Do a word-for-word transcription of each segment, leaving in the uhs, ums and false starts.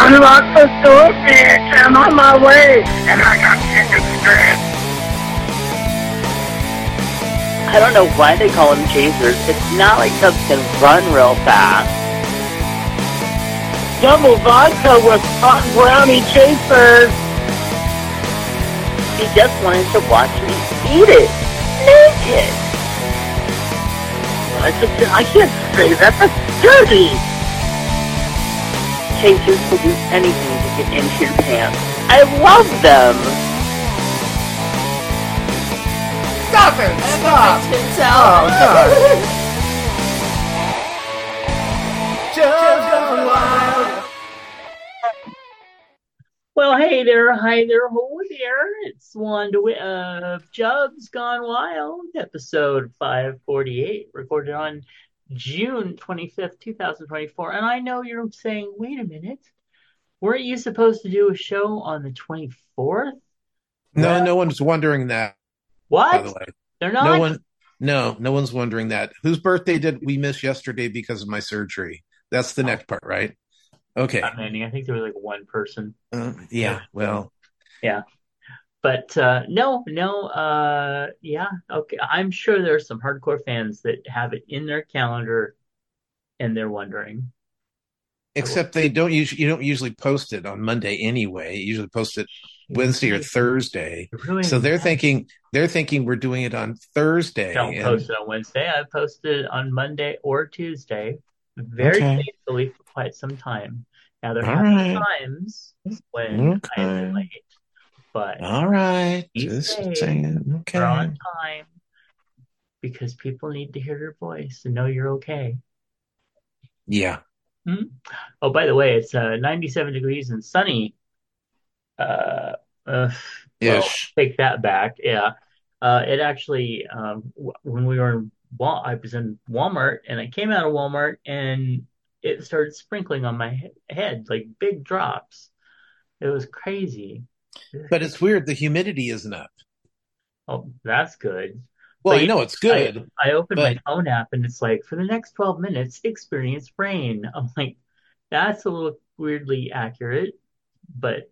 Unlock the door, bitch. I'm on my way. And I got tickets, Chris. I don't know why they call them chasers. It's not like Tubbs can run real fast. Double vodka with hot brownie chasers. He just wanted to watch me eat it. Naked. I, just, I can't say that. That's dirty. Chasers will do anything to get into your pants. I love them. Stop it! Stop! Oh, God. Just gone wild. Well, hey there, hi there, ho there. It's Wanda uh, Jubs Gone Wild, episode five forty-eight, recorded on June twenty-fifth, twenty twenty-four. And I know you're saying, wait a minute, weren't you supposed to do a show on the twenty-fourth? No, well, no one's wondering that. What? By the way, they're not. No one, no, no one's wondering that. Whose birthday did we miss yesterday because of my surgery? That's the oh. next part, right? Okay. Not many. I think there was like one person. Uh, yeah. Well. Yeah. But uh, no, no. Uh, yeah. Okay. I'm sure there's some hardcore fans that have it in their calendar, and they're wondering. Except they don't usually. You don't usually post it on Monday anyway. You usually post it Wednesday or Thursday. Really so they're thinking they're thinking we're doing it on Thursday. Don't and... post it on Wednesday. I posted it on Monday or Tuesday, very okay. faithfully for quite some time. Now there have been right. times when okay. I have been late, but all right, just saying, okay, we're on time because people need to hear your voice and know you're okay. Yeah. Hmm? Oh, by the way, it's uh, ninety-seven degrees and sunny. Uh, uh well, take that back. Yeah, uh, it actually um, w- when we were in Wal- I was in Walmart and I came out of Walmart and it started sprinkling on my he- head like big drops. It was crazy. But it's weird. The humidity isn't up. Oh, that's good. Well, you know it's good. I, I opened but... my phone app and it's like, for the next twelve minutes, experience rain. I'm like, that's a little weirdly accurate, but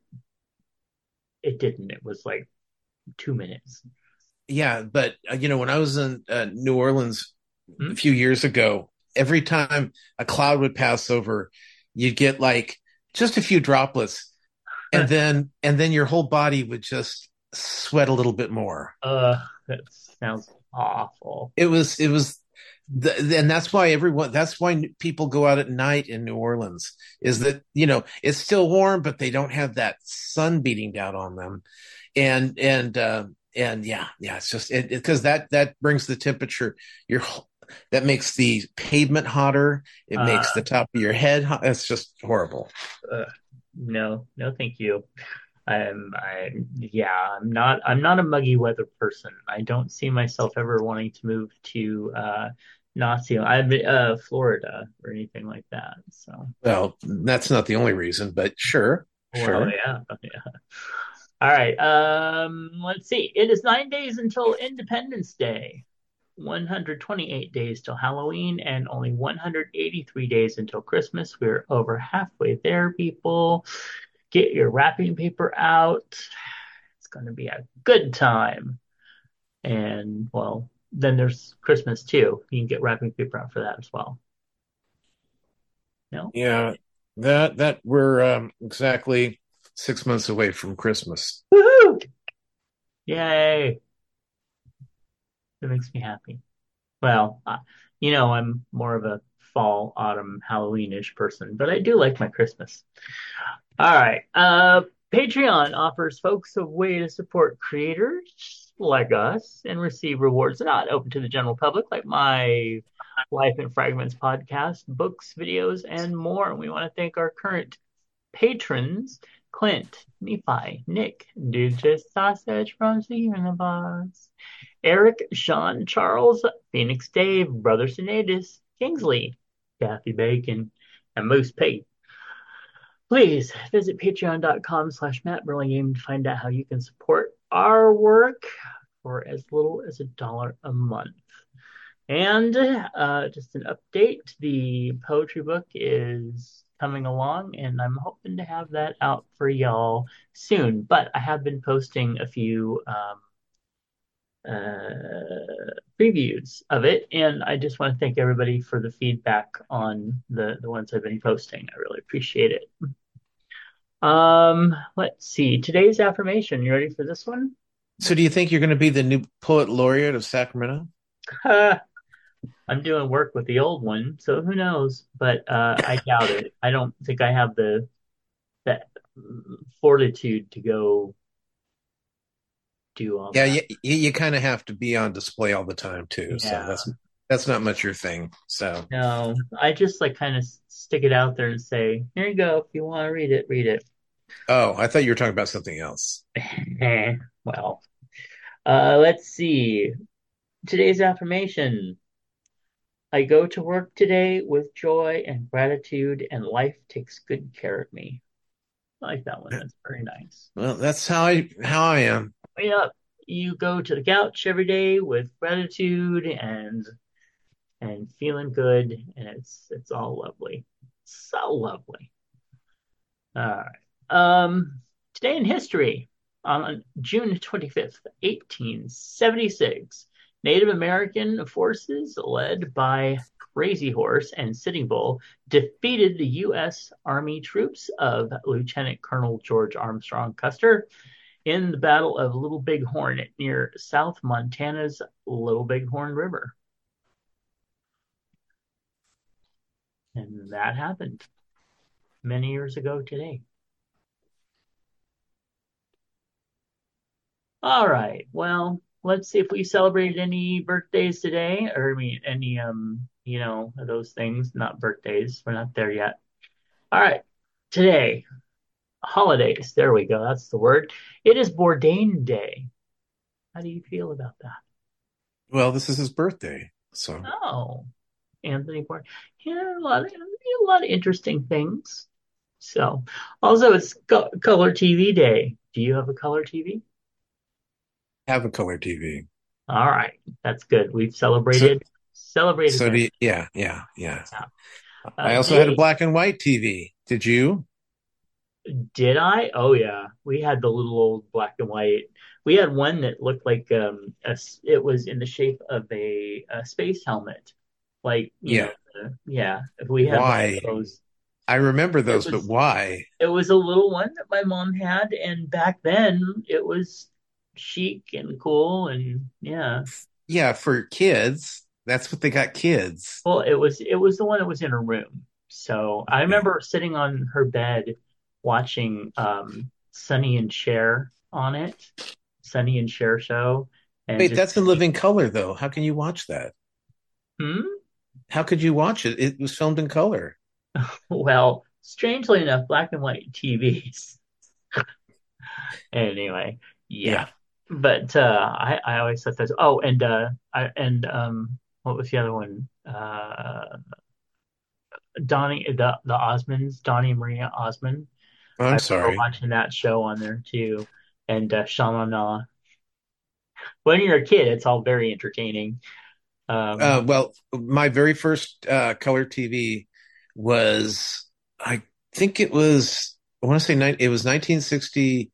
it didn't. It was like two minutes. Yeah, but, uh, you know, when I was in uh, New Orleans hmm? a few years ago, every time a cloud would pass over, you'd get like just a few droplets, and then and then your whole body would just sweat a little bit more. Uh, that sounds awful. It was, it was, the, and that's why everyone, that's why people go out at night in New Orleans, is that, you know, it's still warm, but they don't have that sun beating down on them. And, and, uh, and yeah, yeah, it's just, it, it, cause that, that brings the temperature, your, that makes the pavement hotter. It uh, makes the top of your head hot. It's just horrible. Uh, no, no, thank you. I'm, I, yeah, I'm not, I'm not a muggy weather person. I don't see myself ever wanting to move to, uh, Nazi, I'm, uh, Florida or anything like that. So, well, that's not the only reason, but sure, well, sure. Yeah, yeah. All right. Um, let's see. It is nine days until Independence Day, one hundred twenty-eight days till Halloween, and only one hundred eighty-three days until Christmas. We're over halfway there, people. Get your wrapping paper out. It's going to be a good time. And, well, then there's Christmas, too. You can get wrapping paper out for that as well. No? Yeah, that, that we're um, exactly six months away from Christmas. Woohoo! Yay! That makes me happy. Well, uh, you know, I'm more of a fall, autumn, Halloween-ish person, but I do like my Christmas. All right. Uh, Patreon offers folks a way to support creators like us and receive rewards not open to the general public, like my Life in Fragments podcast, books, videos, and more. And we want to thank our current patrons, Clint, Nephi, Nick, Dude Just Sausage from the Universe, Eric, Sean, Charles, Phoenix Dave, Brother Sinadis, Kingsley, Kathy Bacon, and Moose Pate. Please visit patreon.com slash Matt Burlingame to find out how you can support our work for as little as a dollar a month. And uh, just an update, the poetry book is coming along, and I'm hoping to have that out for y'all soon. But I have been posting a few um, uh, previews of it, and I just want to thank everybody for the feedback on the the ones I've been posting. I really appreciate it. Um, let's see. Today's affirmation. You ready for this one? So, do you think you're going to be the new poet laureate of Sacramento? I'm doing work with the old one, so who knows? But uh, I doubt it. I don't think I have the that fortitude to go do all Yeah, that. you, you kind of have to be on display all the time too. So Yeah. that's that's not much your thing. So No, I just like kind of stick it out there and say, here you go. If you want to read it, read it. oh, I thought you were talking about something else. Well, uh, let's see. Today's affirmation. I go to work today with joy and gratitude, and life takes good care of me. I like that one. That's very nice. Well, that's how I how I am. Yeah, you go to the couch every day with gratitude and and feeling good, and it's it's all lovely. So lovely. All right. Um, today in history, on June twenty-fifth, eighteen seventy-six, Native American forces led by Crazy Horse and Sitting Bull defeated the U S. Army troops of Lieutenant Colonel George Armstrong Custer in the Battle of Little Bighorn near South Montana's Little Bighorn River. And that happened many years ago today. All right. Well, let's see if we celebrated any birthdays today, or I mean, any um, you know, those things. Not birthdays. We're not there yet. All right. Today, holidays. There we go. That's the word. It is Bourdain Day. How do you feel about that? Well, this is his birthday, so Oh, Anthony Bourdain. Yeah, a lot of a lot of interesting things. So, also it's co- Color T V Day. Do you have a color T V? have a color T V. All right, that's good. We've So celebrated celebrated so do that. you, yeah, yeah, yeah. Yeah. Uh, I also had a day, black and white T V. Did you? did I? Oh yeah, we had the little old black and white. We had one that looked like um, a s it was in the shape of a, a space helmet. Like, you know, Yeah. uh, yeah. If we had one Why? of those, I remember it those, but was why? it was a little one that my mom had, and back then it was chic and cool, and yeah. Yeah, for kids. That's what they got kids. Well, it was it was the one that was in her room. So I Okay. remember sitting on her bed watching um Sonny and Cher on it, Sonny and Cher show, and Wait, just that's in living color though. How can you watch that? hmm. How could you watch it? It was filmed in color. Well, strangely enough, black and white T Vs. Anyway, yeah. Yeah. But uh I I always thought that. Oh, and uh I and um what was the other one? Uh Donnie the the Osmonds, Donnie and Maria Osmond. I I'm remember sorry. watching that show on there too. And uh, Sha Na. When you're a kid, it's all very entertaining. Um, Uh, well, my very first uh, color T V was, I think it was, I want to say nine, it was nineteen sixty-six.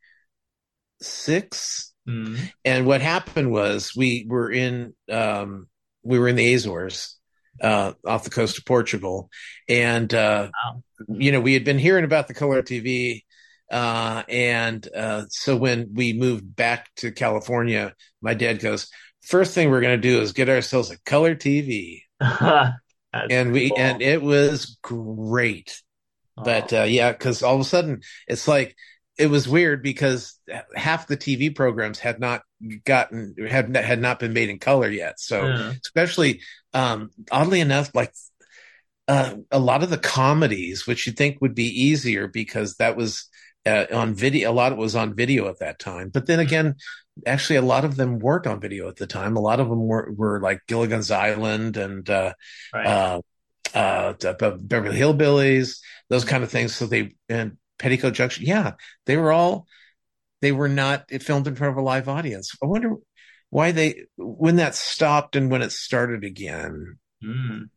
mm, And what happened was we were in, um, we were in the Azores, uh, off the coast of Portugal. And, uh, wow. you know, we had been hearing about the color T V. Uh, and, uh, so when we moved back to California, my dad goes, first thing we're going to do is get ourselves a color T V. That's And we, and cool. it was great. Oh, But, uh, yeah, cause all of a sudden it's like, it was weird because half the T V programs had not gotten, had, had not been made in color yet. So yeah. especially, um, oddly enough, like, uh, a lot of the comedies, which you'd think would be easier because that was uh, on video. A lot of it was on video at that time. But then again, actually, a lot of them weren't on video at the time. A lot of them were, were like Gilligan's Island and uh, Right. uh, uh, Beverly Hillbillies, those kind of things. So they and Petticoat Junction, yeah, they were all they were not filmed in front of a live audience. I wonder why they when that stopped and when it started again. Mm.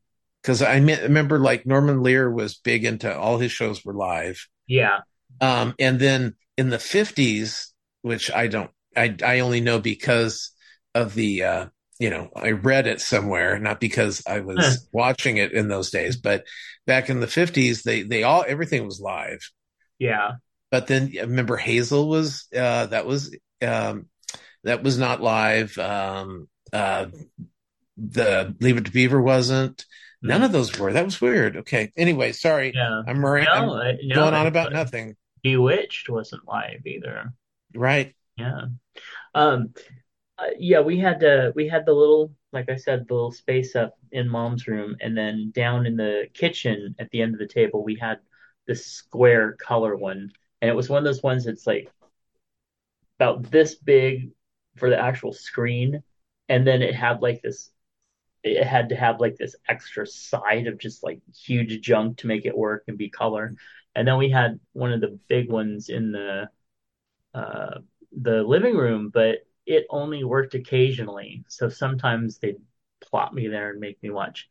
because I me- remember like Norman Lear was big into all his shows were live. Yeah. Um, and then in the fifties, which I don't, I, I only know because of the, uh, you know, I read it somewhere, not because I Huh. was watching it in those days, but back in the fifties, they, they all, everything was live. Yeah. But then I remember Hazel was, uh, that was, um, that was not live. Um, uh, the Leave It to Beaver wasn't. None Mm. of those were. That was weird. Okay. Anyway, sorry. Yeah. I'm, mar- No, I'm uh, no, going on it's about like nothing. Bewitched wasn't live either. Right. Yeah. Um, uh, yeah, we had the we had the little, like I said, the little space up in mom's room, and then down in the kitchen at the end of the table, we had this square color one, and it was one of those ones that's like about this big for the actual screen, and then it had like this, it had to have like this extra side of just like huge junk to make it work and be color. And then we had one of the big ones in the uh, the living room, but it only worked occasionally. So sometimes they'd plop me there and make me watch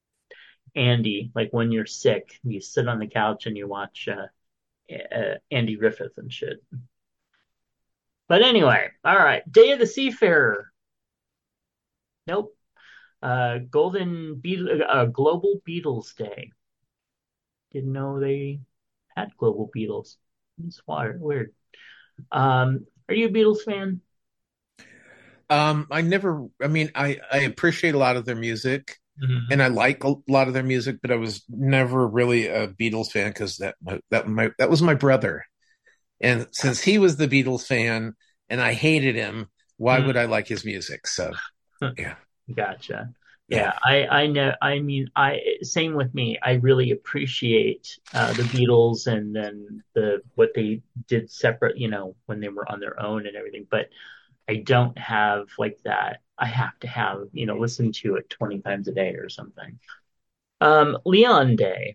Andy. Like when you're sick, you sit on the couch and you watch uh, uh, Andy Griffith and shit. But anyway, all right. Day of the Seafarer. Nope. Uh, Golden Beetle, uh, Global Beatles Day. Didn't know they had global Beatles. It's weird. Um, are you a Beatles fan? Um, I never, I mean, I, I appreciate a lot of their music Mm-hmm. and I like a lot of their music, but I was never really a Beatles fan because that, that, my, that was my brother. And since he was the Beatles fan and I hated him, why would I like his music? So, yeah, Gotcha. yeah. Yeah, I I know. I mean, I same with me. I really appreciate uh, the Beatles and then the what they did separate, you know, when they were on their own and everything. But I don't have like that. I have to have, you know, listen to it twenty times a day or something. Um, Leon Day,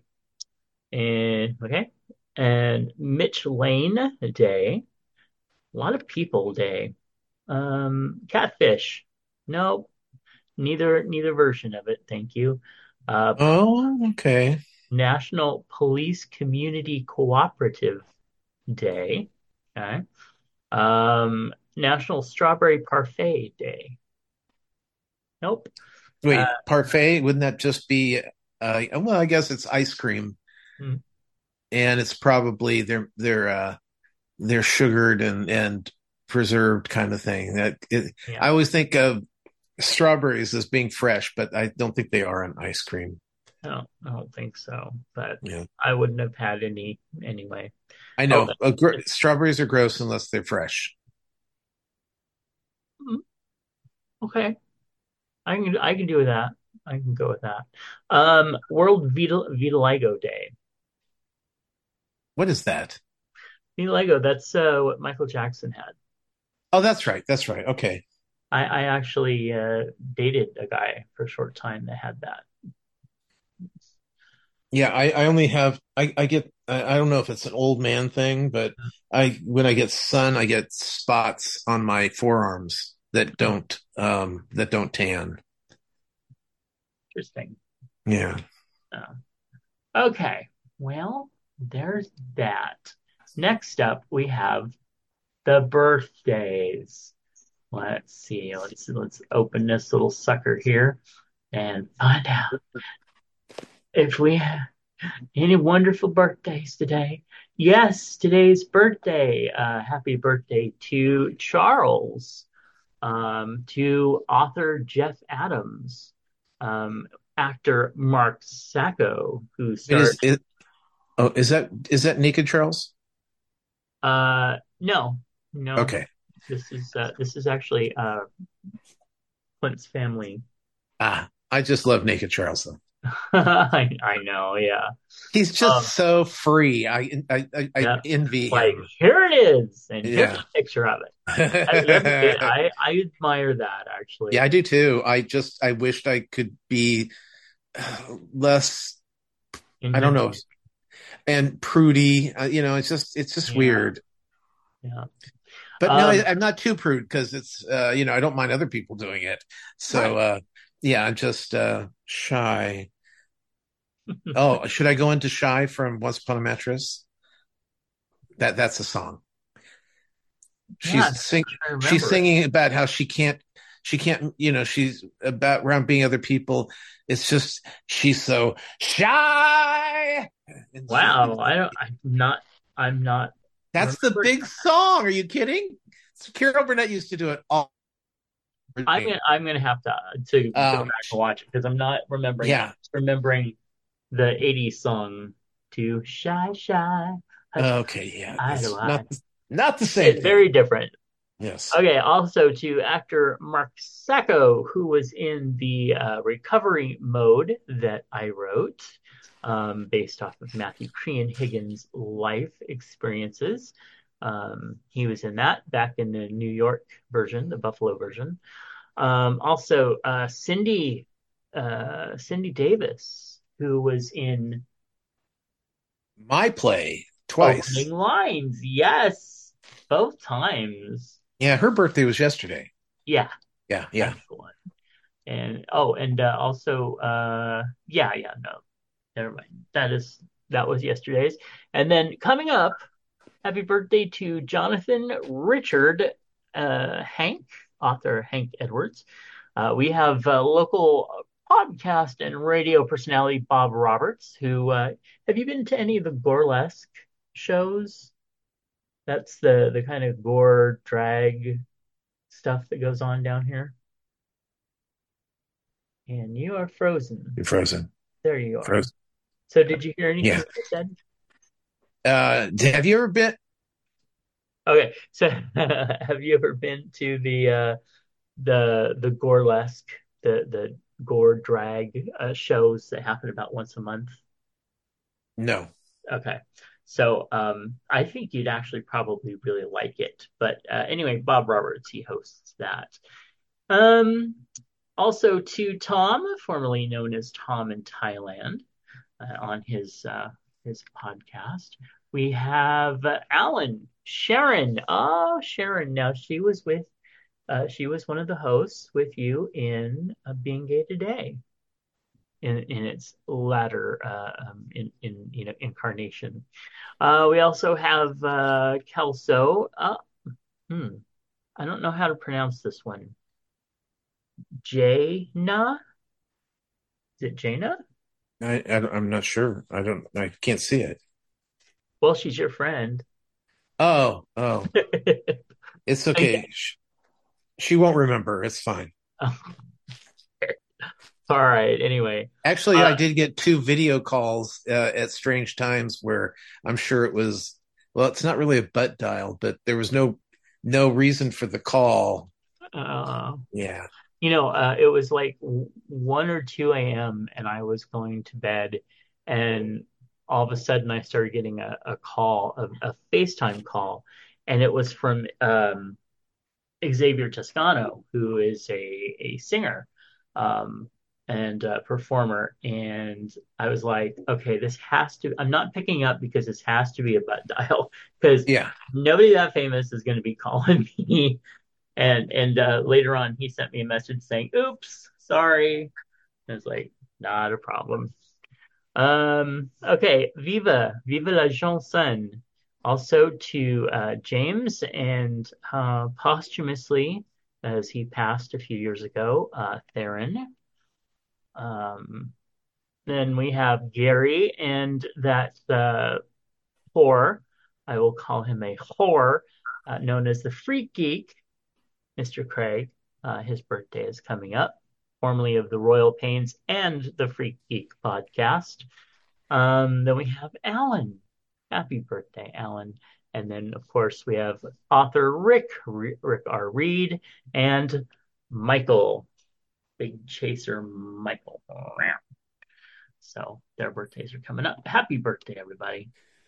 and okay, and Mitch Lane Day. A lot of people day. Um, Catfish. No, neither neither version of it. Thank you. Uh, Oh, okay. National Police Community Cooperative Day. Okay. Um, National Strawberry Parfait Day. Nope. Uh, Wait, parfait, wouldn't that just be, uh, well, I guess it's ice cream hmm, and it's probably they're, they're, uh, they're sugared and, and preserved kind of thing. That it, yeah. I always think of strawberries as being fresh, but I don't think they are an ice cream. No, I don't think so. But Yeah, I wouldn't have had any anyway. I Oh, know. Uh, gr- strawberries are gross unless they're fresh. mm, okay. I can I can do with that. I can go with that. Um, World Vital Vitiligo Day. What is that? Vitiligo. That's uh, what Michael Jackson had. Oh, that's right. That's right. Okay. I, I actually uh, dated a guy for a short time that had that. Yeah, I, I only have I, I get I, I don't know if it's an old man thing, but I when I get sun, I get spots on my forearms that Oh, don't um that don't tan. interesting. Yeah. Uh, okay. Well, there's that. Next up, we have the birthdays. Let's see. Let's let's open this little sucker here and find out if we have any wonderful birthdays today. Yes, today's birthday. Uh, happy birthday to Charles, um, to author Jeff Adams, um, actor Mark Sacco, who Wait, starred. is it oh is that is that Naked Charles? Uh, no, no. Okay. This is uh, this is actually uh, Clint's family. Ah, I just love Naked Charles though. I, I know, yeah. He's Um, just so free. I I I, I yeah. envy Like him. here it is, and here's Yeah. a picture of it. I, that's good. I I admire that Yeah, actually. I do too. I just I wished I could be uh, less, I don't know, Intimidating. and prudy. Uh, you know, it's just it's just Yeah, weird. yeah. But no, Um, I, I'm not too prude because it's uh, you know, I don't mind other people doing it. So right. uh, yeah, I'm just uh, shy. Oh, should I go into Shy from Once Upon a Mattress? That that's a song. Yeah, I'm She's sing trying to she's remember it. singing about how she can't she can't you know she's about around being other people. It's just she's so shy, and she, Wow, I don't. I'm not. I'm not that's the remembering. big song. Are you kidding? Carol Burnett used to do it all the I'm time. gonna. I'm gonna have to to go Um, back and watch it because I'm not remembering that. yeah. I'm just remembering the eighties song "Too Shy Shy." Hush, Okay. Yeah. eye to It's eye. not not the same It's thing. very different. Yes. Okay, also to actor Mark Sacco, who was in the uh, recovery mode that I wrote, um, based off of Matthew Crean Higgins' life experiences. Um, he was in that back in the New York version, the Buffalo version. Um, also, uh, Cindy uh, Cindy Davis, who was in My play Opening twice. Lines. Yes, both times. Yeah, her birthday was yesterday. Yeah, Yeah, yeah. that's the one. And oh, and uh, also, uh, yeah, yeah, no, never mind. That is that was yesterday's. And then coming up, happy birthday to Jonathan Richard uh, Hank, author Hank Edwards. Uh, we have uh, local podcast and radio personality Bob Roberts, who uh, have you been to any of the Gorlesque shows? That's the the kind of gore drag stuff that goes on down here. And you are frozen. You're frozen. There you are. Frozen. So did you hear anything Yeah. that I said? Uh, have you ever been? Okay, so have you ever been to the uh the the Gorlesque, the the gore drag uh, shows that happen about once a month? No. Okay. So um I think you'd actually probably really like it. But uh, anyway, Bob Roberts, he hosts that. Um Also to Tom, formerly known as Tom in Thailand, uh, on his uh, his podcast. We have uh, Alan, Sharon. Oh, Sharon. Now she was with uh, she was one of the hosts with you in uh, Being Gay Today in in its latter uh, um, in in you know incarnation. Uh, we also have uh, Kelso. Uh, hmm, I don't know how to pronounce this one. Jaina? Is it Jaina? I, I I'm not sure. I don't. I can't see it. Well, she's your friend. Oh, oh, it's okay. She, she won't remember. It's fine. All right. Anyway, Actually, I uh, did get two video calls uh, at strange times where I'm sure it was. Well, it's not really a butt dial, but there was no no reason for the call. uh, Yeah. you know, uh, it was like w- one or two a m and I was going to bed, and all of a sudden I started getting a, a call, a, a FaceTime call, and it was from um, Xavier Toscano, who is a a singer, um, and uh, performer. And I was like, okay, this has to. I'm not picking up because this has to be a butt dial because Yeah. nobody that famous is going to be calling me. And and uh, later on, he sent me a message saying, "Oops, sorry." And it's like, not a problem. Um, okay, Viva, Viva la chanson. Also to uh, James, and uh, posthumously, as he passed a few years ago, uh, Theron. Um, then we have Gary, and that uh, whore, I will call him a whore, uh, known as the Freak Geek, Mister Craig. Uh, his birthday is coming up, formerly of the Royal Pains and the Freak Geek podcast. Um, then we have Alan. Happy birthday, Alan. And then, of course, we have author Rick, Rick R. Reed, and Michael, Big Chaser Michael. So their birthdays are coming up. Happy birthday, everybody.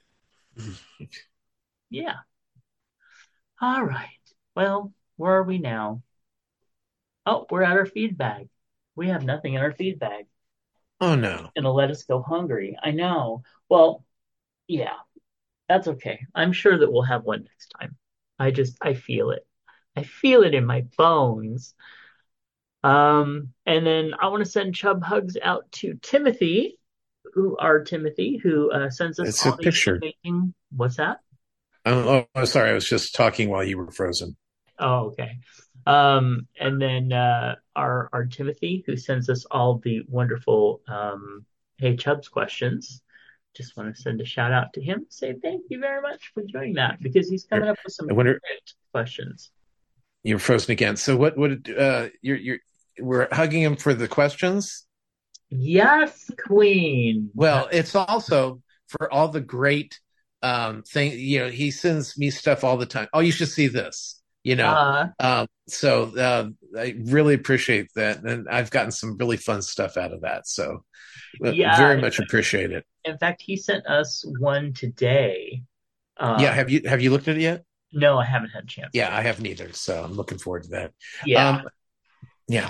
Yeah. All right. Well, where are we now? Oh, we're at our feed bag. We have nothing in our feed bag. Oh no. Gonna let us go hungry. I know. Well, yeah, that's okay. I'm sure that we'll have one next time. I just I feel it. I feel it in my bones. Um, and then I want to send chub hugs out to Timothy, who our Timothy, who uh, sends us It's a all these picture. amazing. What's that? Oh, oh, sorry. I was just talking while you were frozen. Oh, okay. Um, and then uh, our our Timothy, who sends us all the wonderful um, Hey Chubs questions. Just want to send a shout out to him. Say thank you very much for doing that because he's coming Here, up with some I wonder, great questions. you're frozen again. So what? What? Uh, you're you're we're hugging him for the questions. Yes, Queen. Well, it's also for all the great um thing. You know, he sends me stuff all the time. Oh, you should see this. You know, Uh, um, so uh, I really appreciate that, and I've gotten some really fun stuff out of that. So, uh, yeah. very much appreciate it. In fact, he sent us one today. Yeah, Um, have you have you looked at it yet? no, I haven't had a chance Yeah, to. I haven't either. So I'm looking forward to that. Yeah, Um, yeah.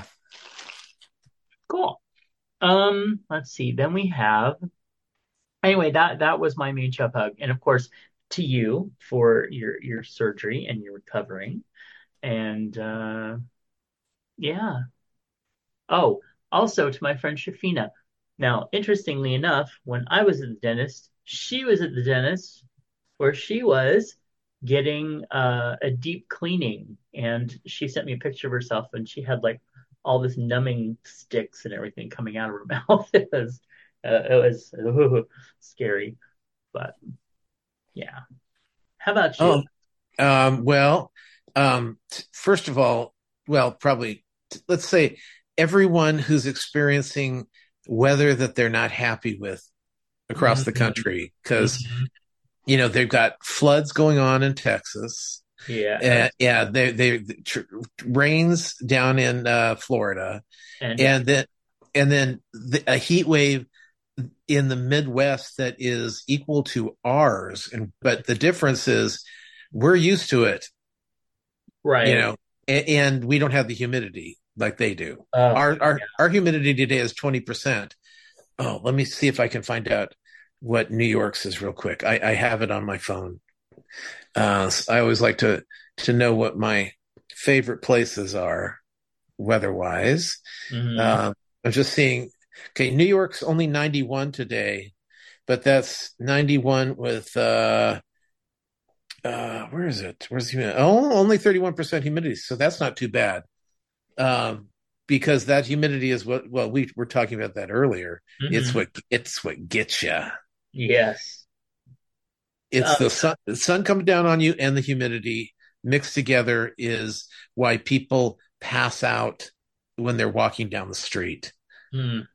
cool. Um, let's see. Then we have anyway, that that was my main chub hug. And of course, to you for your your surgery and your recovering. And uh yeah. Oh, also to my friend Shafina. Now, interestingly enough, when I was at the dentist, she was at the dentist where she was getting uh, a deep cleaning, and she sent me a picture of herself, and she had like all this numbing sticks and everything coming out of her mouth. It was uh, it was ooh, scary, but yeah. How about you? Oh, um, well, um, t- first of all, well, probably t- let's say everyone who's experiencing weather that they're not happy with across the Mhm. country, because Mhm. you know they've got floods going on in Texas. Yeah, Uh, yeah, they they tr- rains down in uh, Florida, and uh, and then and then the, a heat wave in the Midwest that is equal to ours. And but the difference is we're used to it, you right. know, and, and we don't have the humidity like they do. Oh, Our our our humidity today is twenty percent. Oh, let me see if I can find out what New York's is real quick. I, I have it on my phone. Uh, I always like to to know what my favorite places are weather-wise. mhm. Uh, I'm just seeing. Okay, New York's only ninety-one today, but that's ninety-one with uh, uh, where is it? Where's the humidity? Oh, only thirty-one percent humidity, so that's not too bad. Um, because that humidity is what well we were talking about that earlier. It's Mhm. what it's what gets you. Yes. It's Uh, the sun, the sun coming down on you and the humidity mixed together is why people pass out when they're walking down the street. hmm.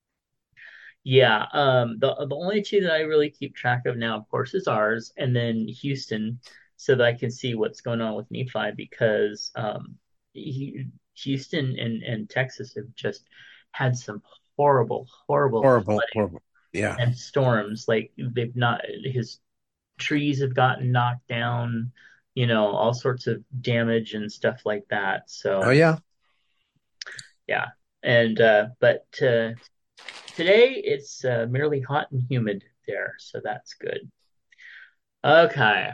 Yeah, um, the the only two that I really keep track of now, of course, is ours, and then Houston, so that I can see what's going on with Nephi because um, he, Houston and, and Texas have just had some horrible, horrible Horrible, flooding horrible. Yeah. and storms. Like they've not, his trees have gotten knocked down, you know, all sorts of damage and stuff like that. Oh So yeah. yeah, and uh, but uh, today it's uh, merely hot and humid there, so that's good. Okay,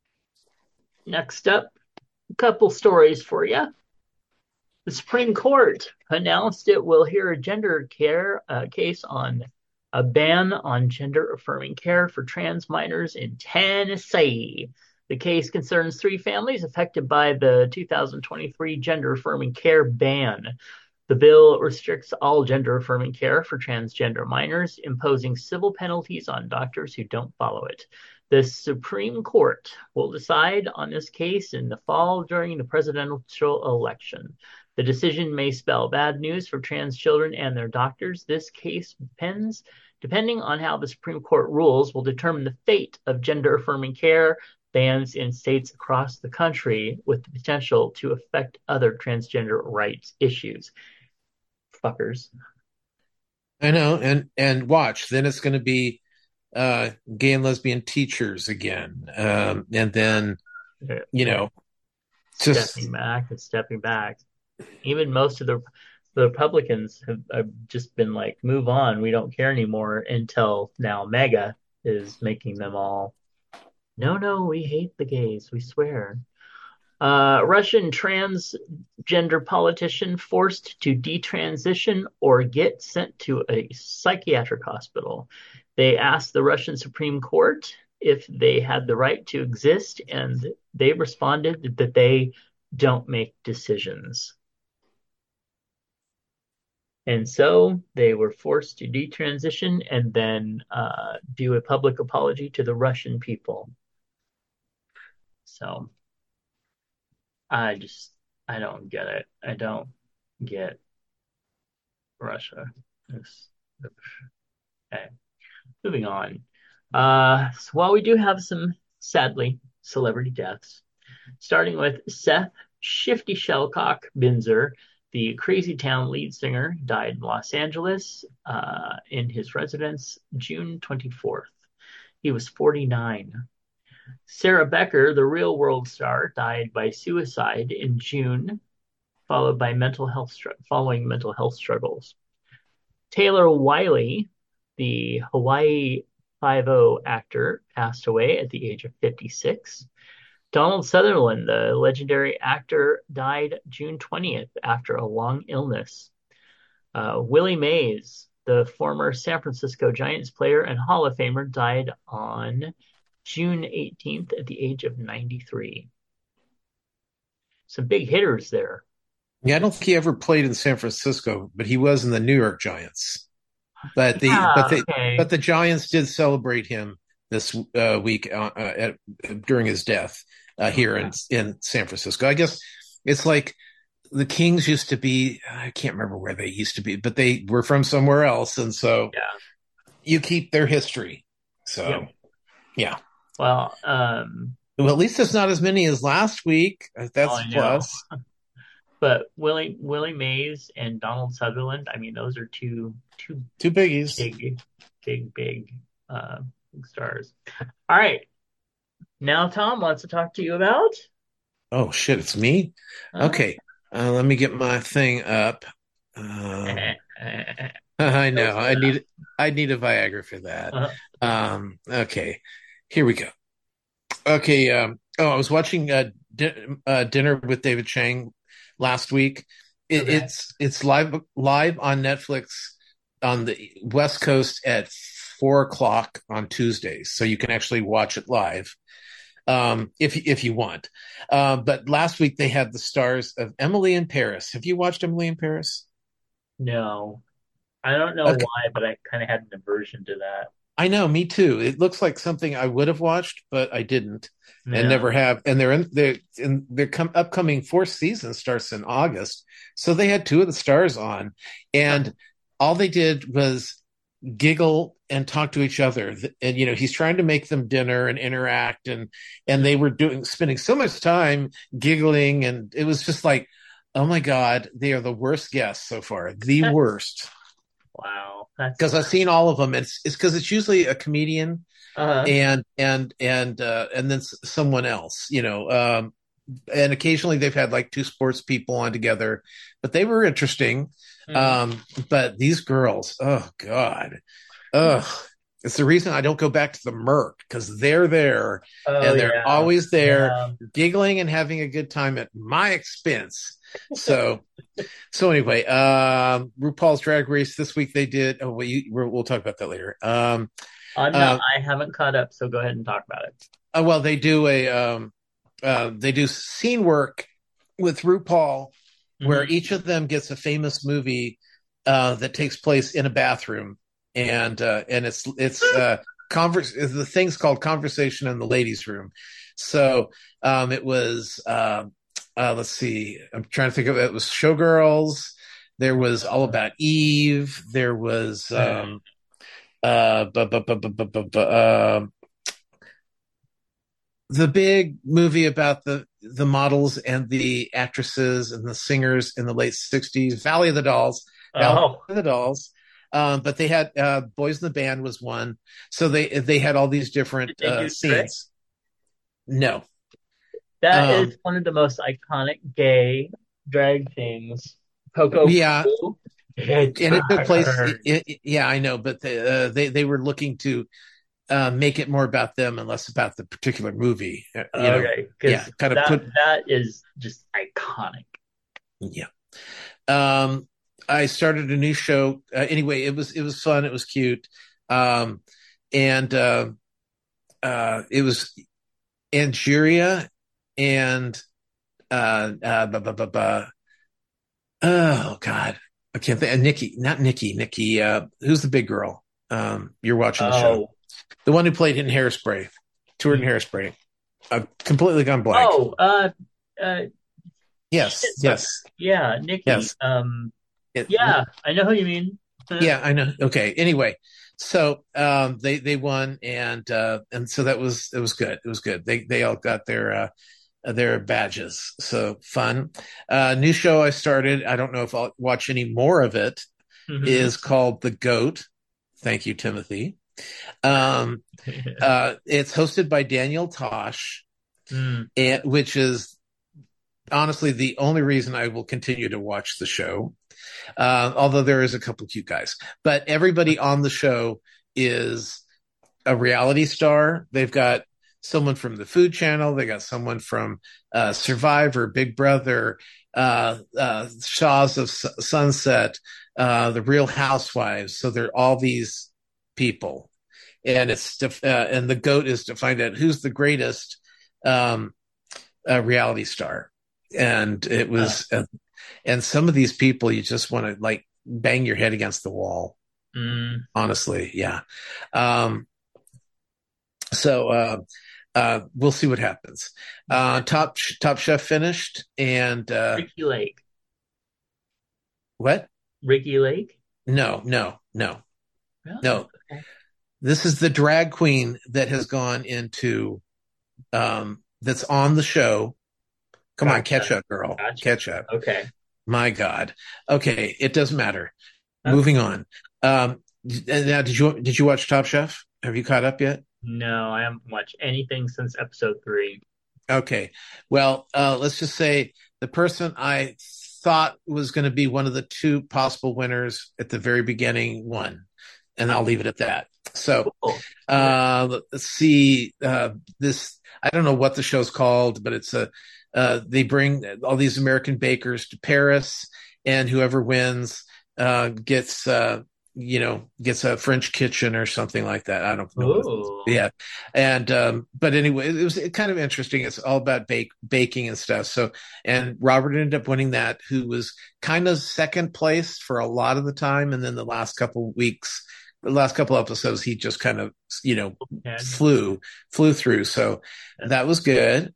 next up, a couple stories for you. The Supreme Court announced it will hear a gender care uh, case on a ban on gender affirming care for trans minors in Tennessee. The case concerns three families affected by the two thousand twenty-three gender affirming care ban. The bill restricts all gender affirming care for transgender minors, imposing civil penalties on doctors who don't follow it. The Supreme Court will decide on this case in the fall during the presidential election. The decision may spell bad news for trans children and their doctors. This case depends, depending on how the Supreme Court rules, will determine the fate of gender affirming care bans in states across the country with the potential to affect other transgender rights issues. Fuckers. I know. And and watch, then it's going to be uh gay and lesbian teachers again. Um and then, you know, Stepping just back and stepping back. Even most of the the Republicans have, have just been like, move on, we don't care anymore until now MAGA is making them all, no, no, we hate the gays, we swear. Uh, Russian transgender politician forced to detransition or get sent to a psychiatric hospital. They asked the Russian Supreme Court if they had the right to exist, and they responded that they don't make decisions. And so they were forced to detransition and then uh, do a public apology to the Russian people. So I just, I don't get it. I don't get Russia. It's, okay, moving on. Uh, so while we do have some, sadly, celebrity deaths, starting with Seth Shifty Shellcock Binzer, the Crazy Town lead singer, died in Los Angeles uh, in his residence June twenty-fourth. He was forty-nine. Sarah Becker, the Real World star, died by suicide in June, followed by mental health following mental health struggles. Taylor Wiley, the Hawaii Five-O actor, passed away at the age of fifty-six. Donald Sutherland, the legendary actor, died June twentieth after a long illness. Uh, Willie Mays, the former San Francisco Giants player and Hall of Famer, died on June eighteenth at the age of ninety-three. Some big hitters there. Yeah, I don't think he ever played in San Francisco, but he was in the New York Giants. But the yeah, but the okay. but the Giants did celebrate him this uh, week uh, at, during his death uh, here in in San Francisco. I guess it's like the Kings used to be. I can't remember where they used to be, but they were from somewhere else, and so yeah. you keep their history. So yeah. yeah. Well, um, well, at least it's not as many as last week. That's a plus. But Willie Willie Mays and Donald Sutherland, I mean, those are two two two biggies, big big big uh, big stars. All right, now Tom wants to talk to you about. Oh shit! It's me. Uh, okay, uh, let me get my thing up. Um, I know. I need. I need a Viagra for that. Uh-huh. Um, okay, here we go. Okay. Um, oh, I was watching uh, di- uh, Dinner with David Chang last week. It, okay. It's it's live live on Netflix on the West Coast at four o'clock on Tuesdays, so you can actually watch it live um, if if you want. Uh, but last week they had the stars of Emily in Paris. Have you watched Emily in Paris? No, I don't know okay. why, but I kind of had an aversion to that. I know, me too. It looks like something I would have watched, but I didn't, yeah. and never have. And they're in their in their com- upcoming fourth season starts in August, so they had two of the stars on, and huh. all they did was giggle and talk to each other. And you know, he's trying to make them dinner and interact, and and they were doing spending so much time giggling, and it was just like, oh my god, they are the worst guests so far, the worst. Wow. Because I've seen all of them. It's it's because it's usually a comedian uh-huh. and and and uh, and then s- someone else, you know. Um, and occasionally they've had like two sports people on together, but they were interesting. Mm. Um, but these girls, oh god, ugh. It's the reason I don't go back to the Merc, because they're there oh, and they're yeah. always there, yeah. giggling and having a good time at my expense. So, so anyway, um, RuPaul's Drag Race this week they did. Oh, well, you, we'll talk about that later. Um, uh, no, uh, I haven't caught up, so go ahead and talk about it. Uh, well, they do a um, uh, they do scene work with RuPaul, mm-hmm. where each of them gets a famous movie uh, that takes place in a bathroom, and uh, and it's it's uh, converse. The thing's called Conversation in the Ladies' Room. So um, it was. Uh, Uh, let's see. I'm trying to think of it. It was Showgirls. There was All About Eve. There was um, uh, bu- bu- bu- bu- bu- bu- bu- uh, the big movie about the the models and the actresses and the singers in the late sixties. Valley of the Dolls. Valley oh. of the Dolls. Um, but they had uh, Boys in the Band was one. So they they had all these different uh, scenes. No. That um, is one of the most iconic gay drag things. Coco. Yeah, it and it took place. It, it, yeah, I know, but they, uh, they they were looking to uh, make it more about them and less about the particular movie. Uh, you know, Okay, yeah, because kind of that put that is just iconic. yeah. Um, I started a new show. Uh, anyway, it was it was fun. It was cute, um, and uh, uh, it was Angeria and uh, uh, bu- bu- bu- bu- oh God, I can't think. Uh, Nikki, not Nikki. Nikki, uh, who's the big girl? Um, you're watching the show. Oh, The one who played in Hairspray, toured in Hairspray. I've completely gone blank. oh, uh, uh, Yes, shit, sucker. yes, Yeah, Nikki. yes. Um, It, yeah, I know who you mean. yeah, I know. Okay. Anyway, so um, they they won, and uh, and so that was it was good. It was good. They they all got their uh, their badges. So fun. Uh, new show I started. I don't know if I'll watch any more of it. Mhm. Is called The Goat. Thank you, Timothy. Um, uh, it's hosted by Daniel Tosh, Mm. and, which is honestly the only reason I will continue to watch the show. Uh, although there is a couple cute guys, but everybody on the show is a reality star. They've got someone from the Food Channel. They got someone from uh, Survivor, Big Brother, uh, uh, Shaws of S- Sunset, uh, The Real Housewives. So they're all these people, and it's to, uh, and the goat is to find out who's the greatest um, uh, reality star. And it was, uh, and some of these people you just want to like bang your head against the wall. Mm. Honestly, yeah. Um, so uh, uh, we'll see what happens. Uh, Top Top Chef finished, and uh, Ricky Lake. what? Ricky Lake? No, no, no, Really? no. Okay. This is the drag queen that has gone into um, that's on the show. Come on, Gotcha. catch up, girl. Gotcha. Catch up. Okay. My God. Okay, it doesn't matter. Okay. Moving on. Um, now, did you did you watch Top Chef? Have you caught up yet? No, I haven't watched anything since episode three. Okay. Well, uh, let's just say the person I thought was going to be one of the two possible winners at the very beginning won, and I'll leave it at that. So, Cool. uh, let's see. Uh, this I don't know what the show's called, but it's a uh, they bring all these American bakers to Paris, and whoever wins uh, gets uh, you know gets a French kitchen or something like that. I don't know. What it is. Ooh. Yeah, and um, but anyway, it was kind of interesting. It's all about bake baking and stuff. So, and Robert ended up winning that, who was kind of second place for a lot of the time, and then the last couple weeks. The last couple episodes, he just kind of, you know, Yeah. flew, flew through. So that was good.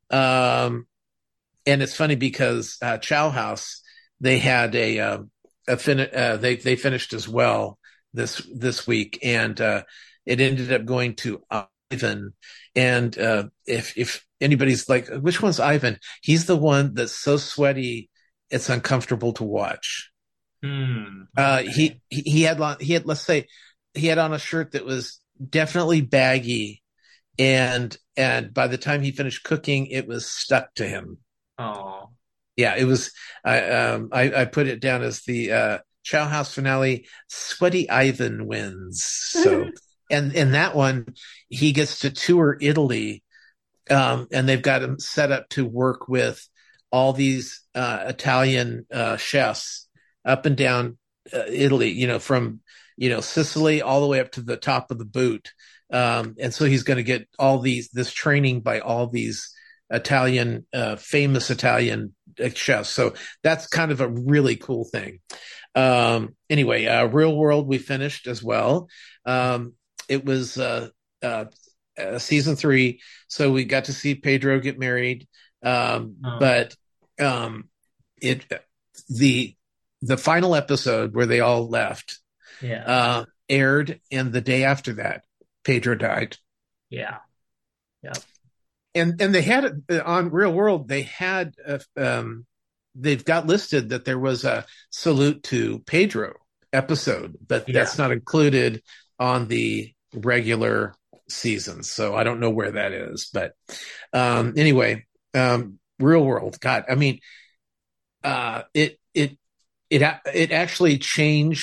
Um, and it's funny because uh, Chow House, they had a, uh, a fin- uh, they they finished as well this this week, and uh, it ended up going to Ivan. And uh, if if anybody's like, which one's Ivan? He's the one that's so sweaty it's uncomfortable to watch. Hmm. Uh, Okay. he he he had on he had let's say he had on a shirt that was definitely baggy, and and by the time he finished cooking, it was stuck to him. Oh. Yeah, it was. I um I, I put it down as the uh, Chow House finale. Sweaty Ivan wins. So and in that one, he gets to tour Italy, um, and they've got him set up to work with all these uh, Italian uh, chefs up and down uh, Italy, you know, from, you know, Sicily all the way up to the top of the boot. Um, and so he's going to get all these, this training by all these Italian, uh, famous Italian uh, chefs. So that's kind of a really cool thing. Um, anyway, uh, Real World, we finished as well. Um, it was, uh, uh, uh, season three. So we got to see Pedro get married. Um, Oh. but, um, it, the, the final episode where they all left Yeah. uh, aired, and the day after that, Pedro died. Yeah. And and they had it on Real World. They had uh, um, they've got listed that there was a salute to Pedro episode, but Yeah. that's not included on the regular seasons. So I don't know where that is. But um, anyway, um, Real World. God, I mean, uh, it it. It it actually changed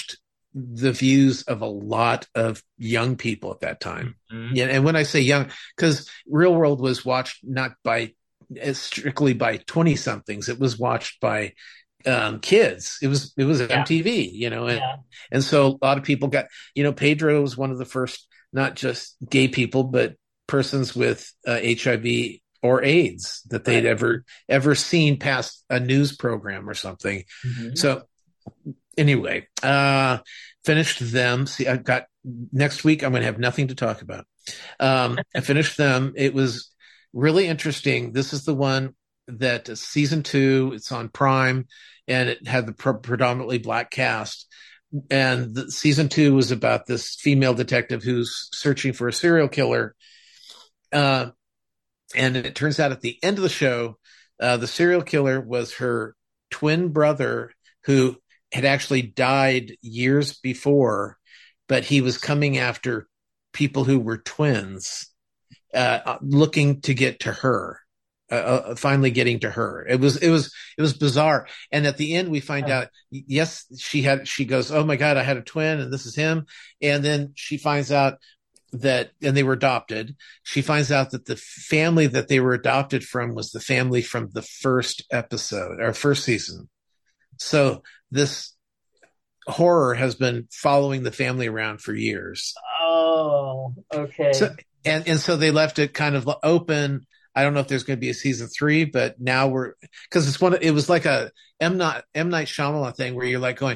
the views of a lot of young people at that time. Mm-hmm. Yeah, and when I say young, because Real World was watched not by strictly by twenty somethings, it was watched by um, kids. It was it was Yeah. M T V, you know, and Yeah. and so a lot of people got, you know, Pedro was one of the first, not just gay people, but persons with uh, H I V or AIDS that they'd Right. ever ever seen past a news program or something. Mm-hmm. So anyway, uh, finished them. See, I've got next week. I'm going to have nothing to talk about. Um, I finished them. It was really interesting. This is the one that uh, season two. It's on Prime, and it had the pre- predominantly black cast. And the, season two was about this female detective who's searching for a serial killer. Uh, and it turns out at the end of the show, uh, the serial killer was her twin brother who had actually died years before, but he was coming after people who were twins, uh, looking to get to her, uh, uh, finally getting to her. It was, it was, it was bizarre. And at the end, we find Oh. out, yes, she had, she goes, oh my God, I had a twin and this is him. And then she finds out that, and they were adopted. She finds out that the family that they were adopted from was the family from the first episode or first season. So this horror has been following the family around for years. Oh, okay. So, and, and so they left it kind of open. I don't know if there's going to be a season three, but now we're, cause it's one, it was like a M. Night, M. Night Shyamalan thing where you're like going,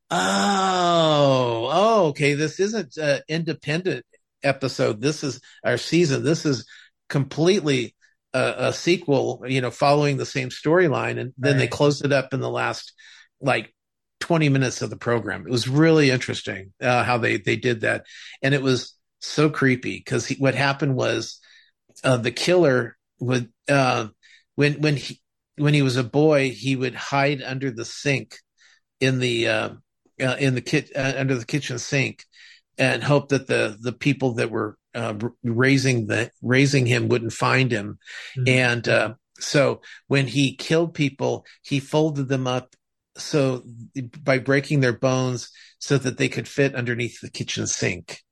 oh, oh, okay. This isn't an independent episode. This is our season. This is completely a, a sequel, you know, following the same storyline. And then they Right. closed it up in the last like twenty minutes of the program. It was really interesting uh, how they, they did that. And it was so creepy because what happened was uh, the killer would, uh, when, when he, when he was a boy, he would hide under the sink in the, uh, uh, in the kit, uh, under the kitchen sink and hope that the, the people that were uh, raising the, raising him wouldn't find him. Mhm. And uh, so when he killed people, he folded them up so by breaking their bones so that they could fit underneath the kitchen sink.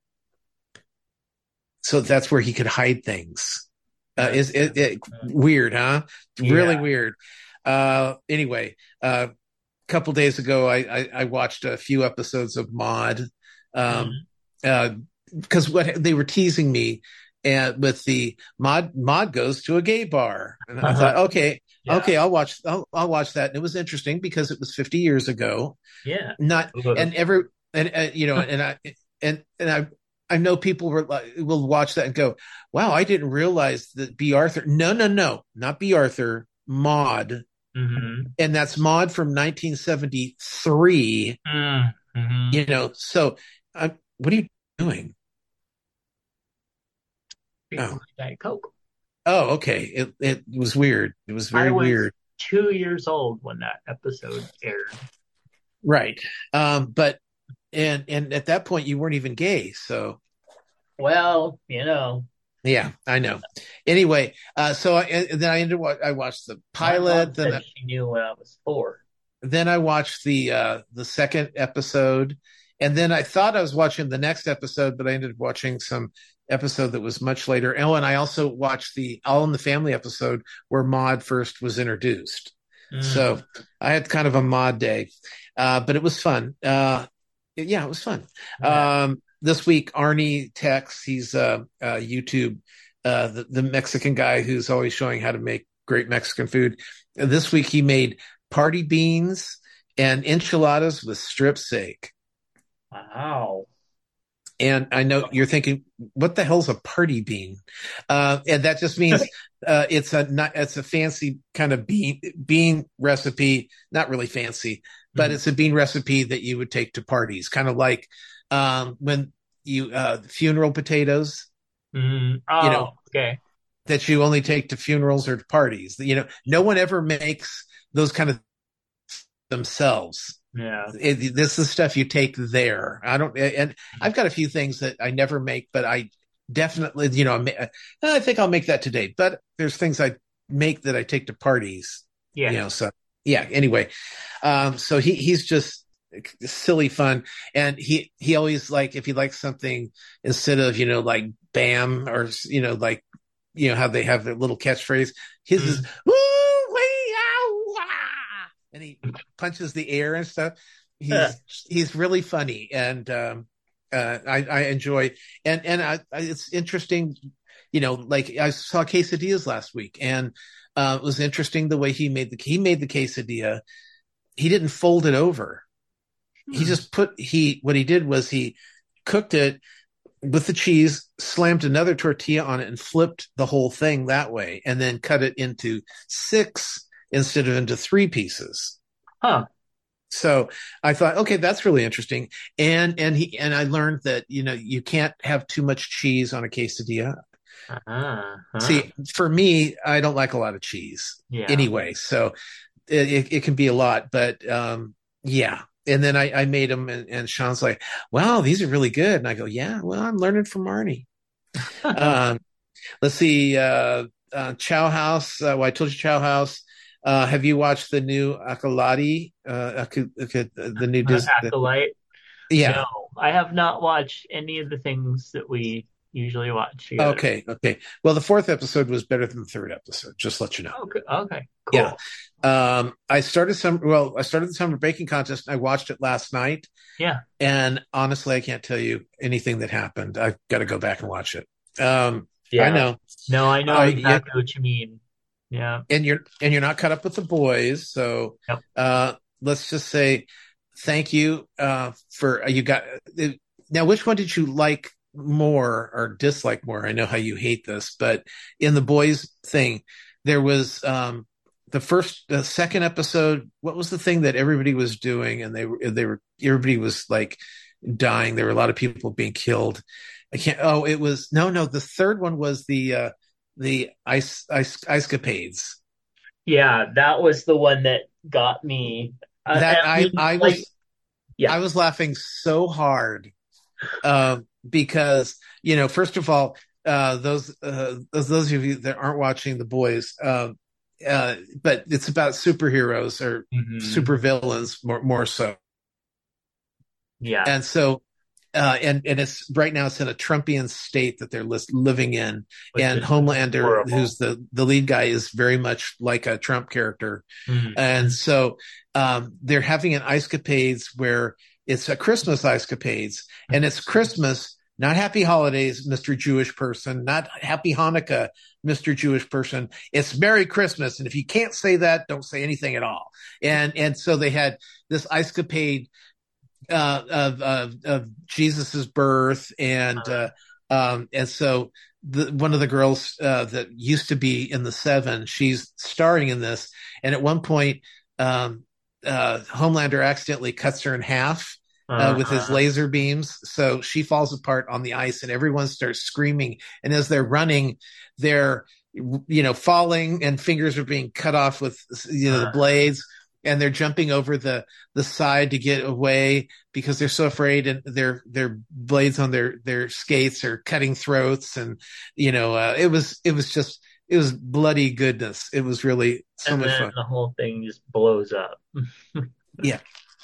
So that's where he could hide things. Uh, is it, it weird, huh? Really Yeah. weird. Uh, anyway, a uh, couple days ago, I, I, I watched a few episodes of Maude, um, uh, because what they were teasing me and with the Maude, Maude goes to a gay bar, and I Uh-huh. thought, okay, Yeah. okay, I'll watch, I'll, I'll watch that. And it was interesting because it was fifty years ago. Yeah. Not Ooh. and every and uh, you know, and I and and I I know people were like, will watch that and go, wow, I didn't realize that B. Arthur. No, no, no, not B. Arthur. Maude, Mm-hmm. and that's Maude from nineteen seventy-three. Mm-hmm. You know, so uh, what are you doing? Oh. Diet Coke. Oh, okay. It it was weird. It was very I was weird. two years old when that episode aired. Right. Um, but and and at that point you weren't even gay, so Well, you know. yeah, I know. Anyway, uh, so I, and then I ended. I watched the My mom pilot. Then said I, she knew when I was four. then I watched the uh, the second episode, and then I thought I was watching the next episode, but I ended up watching some episode that was much later. Oh, and I also watched the All in the Family episode where Maude first was introduced. Mm. So I had kind of a Maude day, uh, but it was fun. Uh, yeah, it was fun. Yeah. Um, this week, Arnie Tex, he's uh, uh, YouTube, uh, the, the Mexican guy who's always showing how to make great Mexican food. And this week, he made party beans and enchiladas with strip steak. Wow. And I know you're thinking, what the hell's a party bean? Uh, and that just means uh, it's a not, it's a fancy kind of bean bean recipe. Not really fancy, but Mm-hmm. it's a bean recipe that you would take to parties, kind of like um, when you uh, funeral potatoes. Mm-hmm. Oh, You know, okay. that you only take to funerals or to parties. You know, no one ever makes those kind of themselves. Yeah. It, this is stuff you take there. I don't, and I've got a few things that I never make, but I definitely, you know, I think I'll make that today. But there's things I make that I take to parties. Yeah. You know, so yeah. Anyway, um, so he he's just silly fun. And he he always, like, if he likes something, instead of, you know, like bam, or, you know, like, you know how they have their little catchphrase, his is Mm. woo wee ah wah, and he punches the air and stuff. Uh, He's he's really funny, and um, uh, I I enjoy, and and I, I, it's interesting, you know, like I saw quesadillas last week, and uh, it was interesting the way he made the he made the quesadilla. He didn't fold it over. He hmm. just put he what he did was he cooked it with the cheese, slammed another tortilla on it, and flipped the whole thing that way, and then cut it into six instead of into three pieces. Huh. So I thought, okay, that's really interesting. And and he and I learned that, you know, you can't have too much cheese on a quesadilla. Uh-huh. Huh. See, for me, I don't like a lot of cheese Yeah. anyway, so it, it, it can be a lot. But um, yeah. And then I, I made them, and, and Sean's like, "Wow, these are really good." And I go, "Yeah, well, I'm learning from Marnie." Um, let's see, uh, uh, Chow House. Uh, well, I told you Chow House. Uh, have you watched the new Akaladi? Uh, Ak- Ak- the new Disney? Acolyte. Yeah. No, I have not watched any of the things that we usually watch together. Okay. Okay. Well, the fourth episode was better than the third episode. Just to let you know. Okay. Okay. Yeah. Cool. Um, I started some. Well, I started the summer baking contest. I watched it last night, Yeah. and honestly, I can't tell you anything that happened. I've got to go back and watch it. Um, I Yeah. know. No, I know I yeah, exactly what you mean. Yeah. and you're and you're not caught up with the boys, so Yep. uh, let's just say thank you uh, for you got now. Which one did you like more or dislike more? I know how you hate this, but in the boys thing, there was um, the first, the second episode. What was the thing that everybody was doing, and they were they were everybody was like dying. There were a lot of people being killed. I can't. Oh, it was no, no. The third one was the uh, the ice ice ice capades. Yeah, that was the one that got me. Uh, That I I mean, I like, was yeah. I was laughing so hard uh, because, you know, first of all, uh, those uh, those those of you that aren't watching The Boys, uh, uh, but it's about superheroes or Mhm. supervillains more more so, Yeah, and so uh, and and it's right now it's in a Trumpian state that they're lis- living in, which and is Homelander, horrible. who's the the lead guy, is very much like a Trump character. Mhm. And so um, they're having an ice capades where it's a Christmas ice capades, and it's Christmas, not happy holidays, Mister Jewish person, not happy Hanukkah, Mister Jewish person. It's Merry Christmas. And if you can't say that, don't say anything at all. And and so they had this ice capade uh, of, of of Jesus's birth, and uh, um, and so the, one of the girls uh, that used to be in the Seven, she's starring in this, and at one point, um, uh, Homelander accidentally cuts her in half uh, with his Uh-huh. laser beams, so she falls apart on the ice, and everyone starts screaming, and as they're running, they're you know falling, and fingers are being cut off with you know the Uh-huh. blades, and they're jumping over the the side to get away because they're so afraid, and their their blades on their their skates are cutting throats, and you know uh, it was it was just it was bloody goodness. It was really so And much then fun. the whole thing just blows up. Yeah.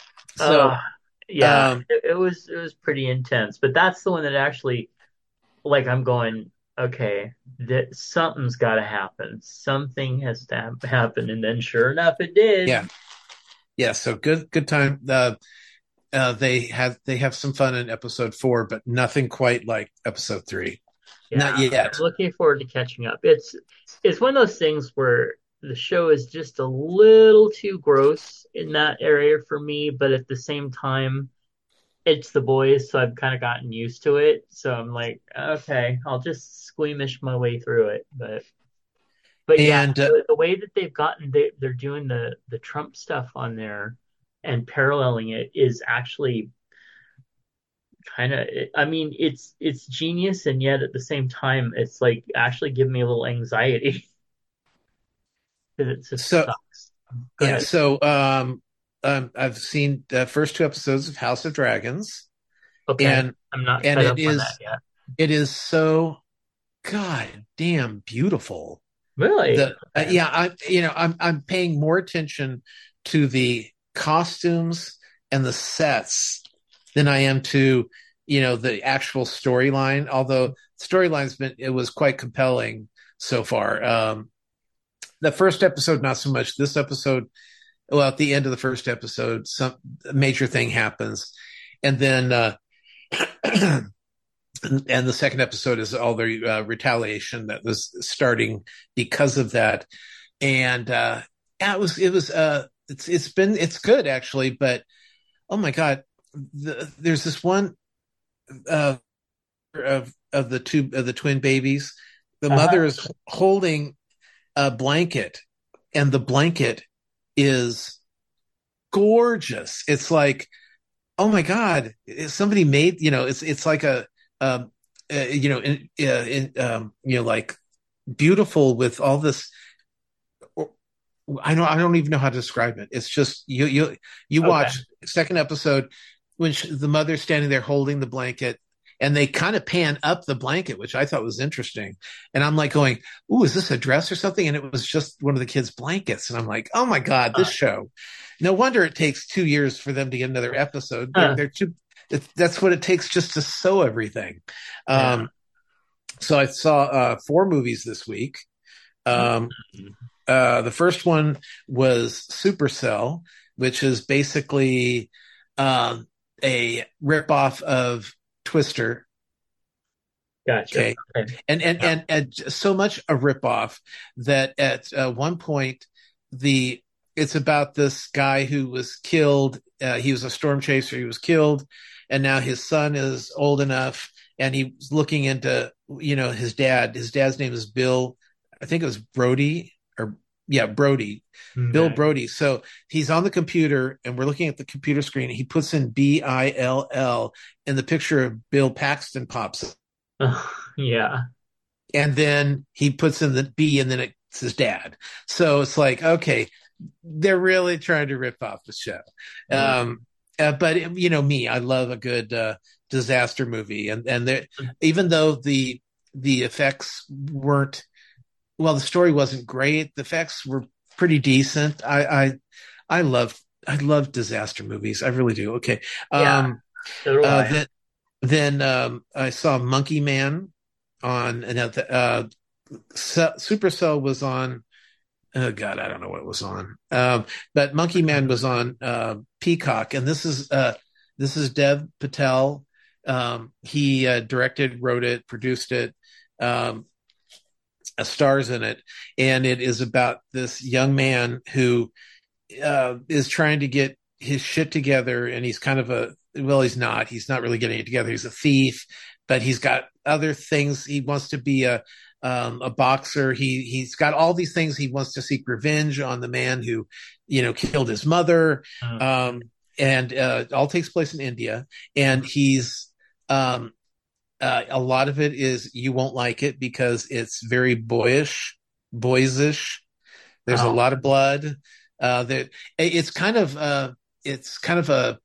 Uh, So yeah, um it, it was it was pretty intense, but that's the one that actually, like, I'm going, okay, that something's got to happen. Something has to hap- happen, and then sure enough, it did. yeah, yeah. So good good time. Uh, uh, they had they have some fun in episode four, but nothing quite like episode three. Not Yeah, yet. I'm looking forward to catching up. It's it's one of those things where the show is just a little too gross in that area for me, but at the same time, it's the boys, so I've kind of gotten used to it. So I'm like, okay, I'll just squeamish my way through it. But but yeah, And uh, the, the way that they've gotten they, they're doing the the Trump stuff on there and paralleling it is actually kind of, I mean, it's it's genius, and yet at the same time, it's like actually giving me a little anxiety because it just so sucks. Go yeah, ahead. so um, um, I've seen the first two episodes of House of Dragons, Okay, and I'm not and caught it up on that is yet. it is so god damn beautiful. Really? The uh, Okay. yeah, I you know I'm I'm paying more attention to the costumes and the sets than I am to, you know, the actual storyline. Although storyline's been, it was quite compelling so far. Um, the first episode, not so much. This episode, well, at the end of the first episode, some major thing happens, and then uh, and the second episode is all the uh, retaliation that was starting because of that. And uh, yeah, it was it was uh, it's it's been it's good actually, but oh my god, the, there's this one uh, of of the two of the twin babies. The Uh-huh. mother is holding a blanket, and the blanket is gorgeous. It's like, oh my god, somebody made, you know, it's it's like a um uh, you know in, uh, in um you know like beautiful with all this. I don't I don't even know how to describe it. It's just you you you Okay. watch second episode when she, the mother's standing there holding the blanket, and they kind of pan up the blanket, which I thought was interesting. And I'm like going, "Ooh, is this a dress or something?" And it was just one of the kids' blankets. And I'm like, "Oh my god, this Uh, show! No wonder it takes two years for them to get another episode. They're huh. they're too. It, that's what it takes just to sew everything." Yeah. Um, so I saw uh, four movies this week. Um, Mhm. uh, the first one was Supercell, which is basically um, a ripoff of Twister. Gotcha. Okay, Okay. and and Yeah. and, and so much a ripoff that at uh, one point the it's about this guy who was killed. Uh, he was a storm chaser. He was killed, and now his son is old enough, and he's looking into, you know, his dad. His dad's name is Bill. I think it was Brody or yeah, Brody, Bill Okay. Brody. So he's on the computer, and we're looking at the computer screen. He puts in B I L L, and the picture of Bill Paxton pops up. Yeah. And then he puts in the B, and then it's his dad. So it's like, okay, they're really trying to rip off the show. Yeah. Um, uh, but you know me, I love a good uh, disaster movie, and and there, even though the the effects weren't, well, the story wasn't great, the effects were pretty decent. I I I love I love disaster movies. I really do. Okay. Yeah. Um, So do uh, I. then then um, I saw Monkey Man on another. Uh, Se- Supercell was on. Oh God, I don't know what it was on. Um, but Monkey Man was on uh, Peacock, and this is uh, this is Dev Patel. Um, he uh, directed, wrote it, produced it, um, uh, stars in it, and it is about this young man who uh, is trying to get his shit together, and he's kind of a, well, he's not. He's not really getting it together. He's a thief, but he's got other things. He wants to be a um, a boxer. He he's got all these things. He wants to seek revenge on the man who, you know, killed his mother. Mm. Um, and uh, it all takes place in India. And he's um, uh, a lot of it is, you won't like it because it's very boyish, boysish. There's a Oh. lot of blood. Uh, there, it's kind of uh, it's kind of a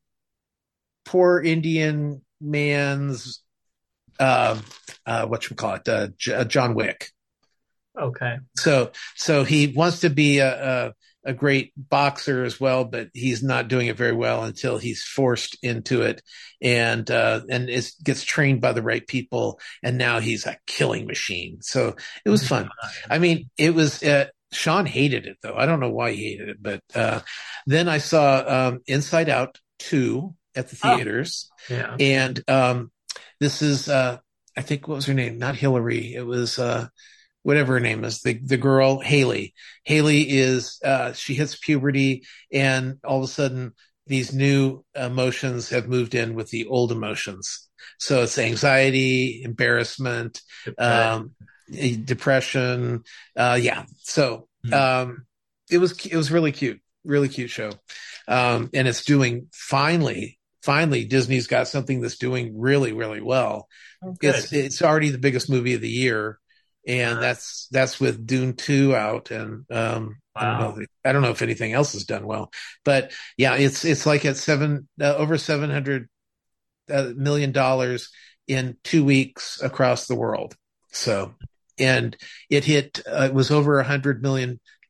poor Indian man's uh, uh, what you call it, uh, J- John Wick. Okay. So so he wants to be a, a a great boxer as well, but he's not doing it very well until he's forced into it, and uh, and is, gets trained by the right people, and now he's a killing machine. So it was fun. I mean, it was. Uh, Sean hated it though. I don't know why he hated it, but uh, then I saw um, Inside Out two at the Oh. theaters, Yeah. and um, this is uh, I think, what was her name? Not Hillary. It was uh, whatever her name is. The the girl Haley. Haley is uh, she hits puberty, and all of a sudden these new emotions have moved in with the old emotions. So it's anxiety, embarrassment, um, depression. Uh, yeah. So um, it was it was really cute, really cute show, um, and it's doing finally. Finally, Disney's got something that's doing really, really well. Oh, good. It's it's already the biggest movie of the year, and Wow. that's that's with Dune two out, and um, I don't Wow. know. I don't know if anything else has done well, but yeah, it's it's like at seven uh, over seven hundred uh, million dollars in two weeks across the world. So, and it hit uh, it was over a hundred million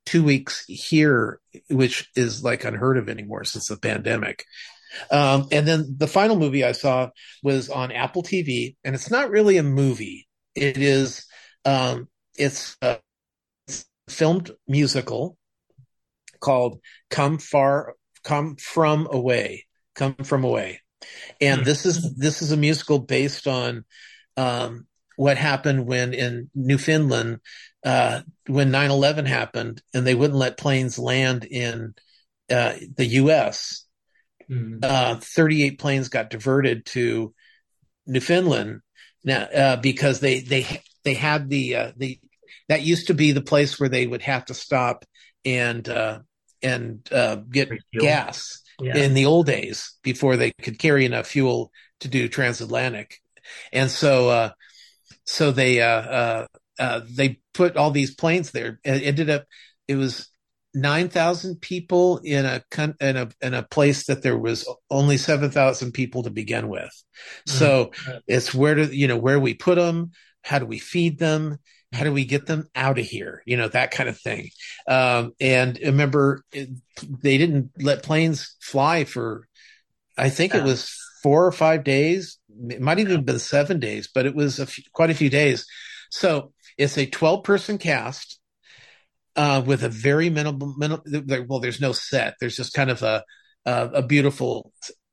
two weeks here, which is like unheard of anymore since the pandemic. Um, and then the final movie I saw was on Apple T V, and it's not really a movie. It is, um, it's a filmed musical called "Come Far, Come From Away, Come From Away," and this is this is a musical based on um, what happened when in Newfoundland uh, when nine eleven happened, and they wouldn't let planes land in uh, the U S Mm. Uh, thirty-eight planes got diverted to Newfoundland now uh, because they they they had the uh, the that used to be the place where they would have to stop and uh, and uh, get Refuel. gas Yeah. in the old days before they could carry enough fuel to do transatlantic, and so uh, so they uh, uh, uh, they put all these planes there. It ended up it was nine thousand people in a in a in a place that there was only seven thousand people to begin with. So Mm. it's where do you know where we put them, how do we feed them, how do we get them out of here, you know, that kind of thing. Um, and remember, it, they didn't let planes fly for, I think it Yeah. was four or five days. It might even have been seven days, but it was a few, quite a few days. So it's a twelve person cast. Uh, with a very minimal, minimal, well, there's no set. There's just kind of a a, a beautiful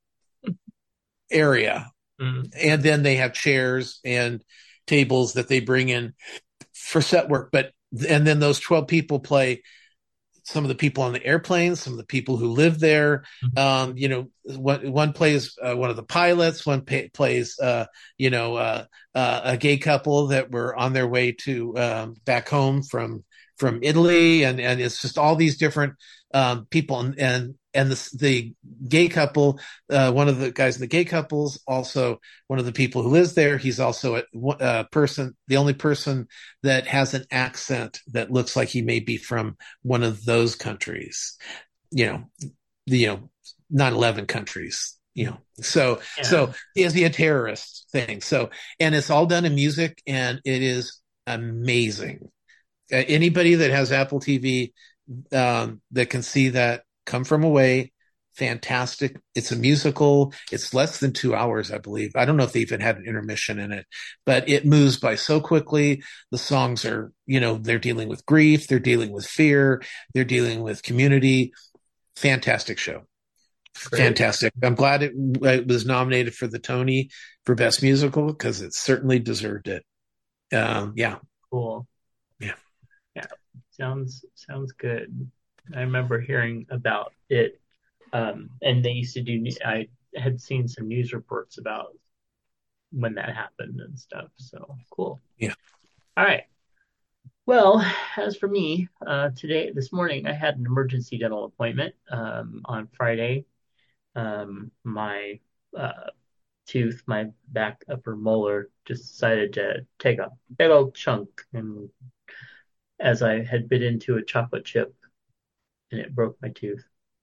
area, Mm. and then they have chairs and tables that they bring in for set work. But and then those twelve people play some of the people on the airplanes, some of the people who live there. Um, you know, one, one plays uh, one of the pilots, one pay, plays, uh, you know, uh, uh, a gay couple that were on their way to um, back home from from Italy, and and it's just all these different um, people, and and and the, the gay couple, uh, one of the guys in the gay couples, also one of the people who lives there. He's also a, a person, the only person that has an accent that looks like he may be from one of those countries, you know, the, you know, nine eleven countries, you know, so, Yeah. so is he a terrorist thing? So, and it's all done in music, and it is amazing. Uh, anybody that has Apple T V, um, that can see that, Come From Away, fantastic. It's a musical. It's less than two hours, I believe. I don't know if they even had an intermission in it, but it moves by so quickly. The songs are, you know, they're dealing with grief. They're dealing with fear. They're dealing with community. Fantastic show. Great. Fantastic. I'm glad it, it was nominated for the Tony for Best Musical, because it certainly deserved it. Um, yeah. Cool. Yeah. Yeah. Sounds sounds good. I remember hearing about it, um, and they used to do. I had seen some news reports about when that happened and stuff. So cool. Yeah. All right. Well, as for me, uh, today, this morning, I had an emergency dental appointment um, on Friday. Um, my uh, tooth, my back upper molar, just decided to take a big old chunk, and as I had bit into a chocolate chip, and it broke my tooth.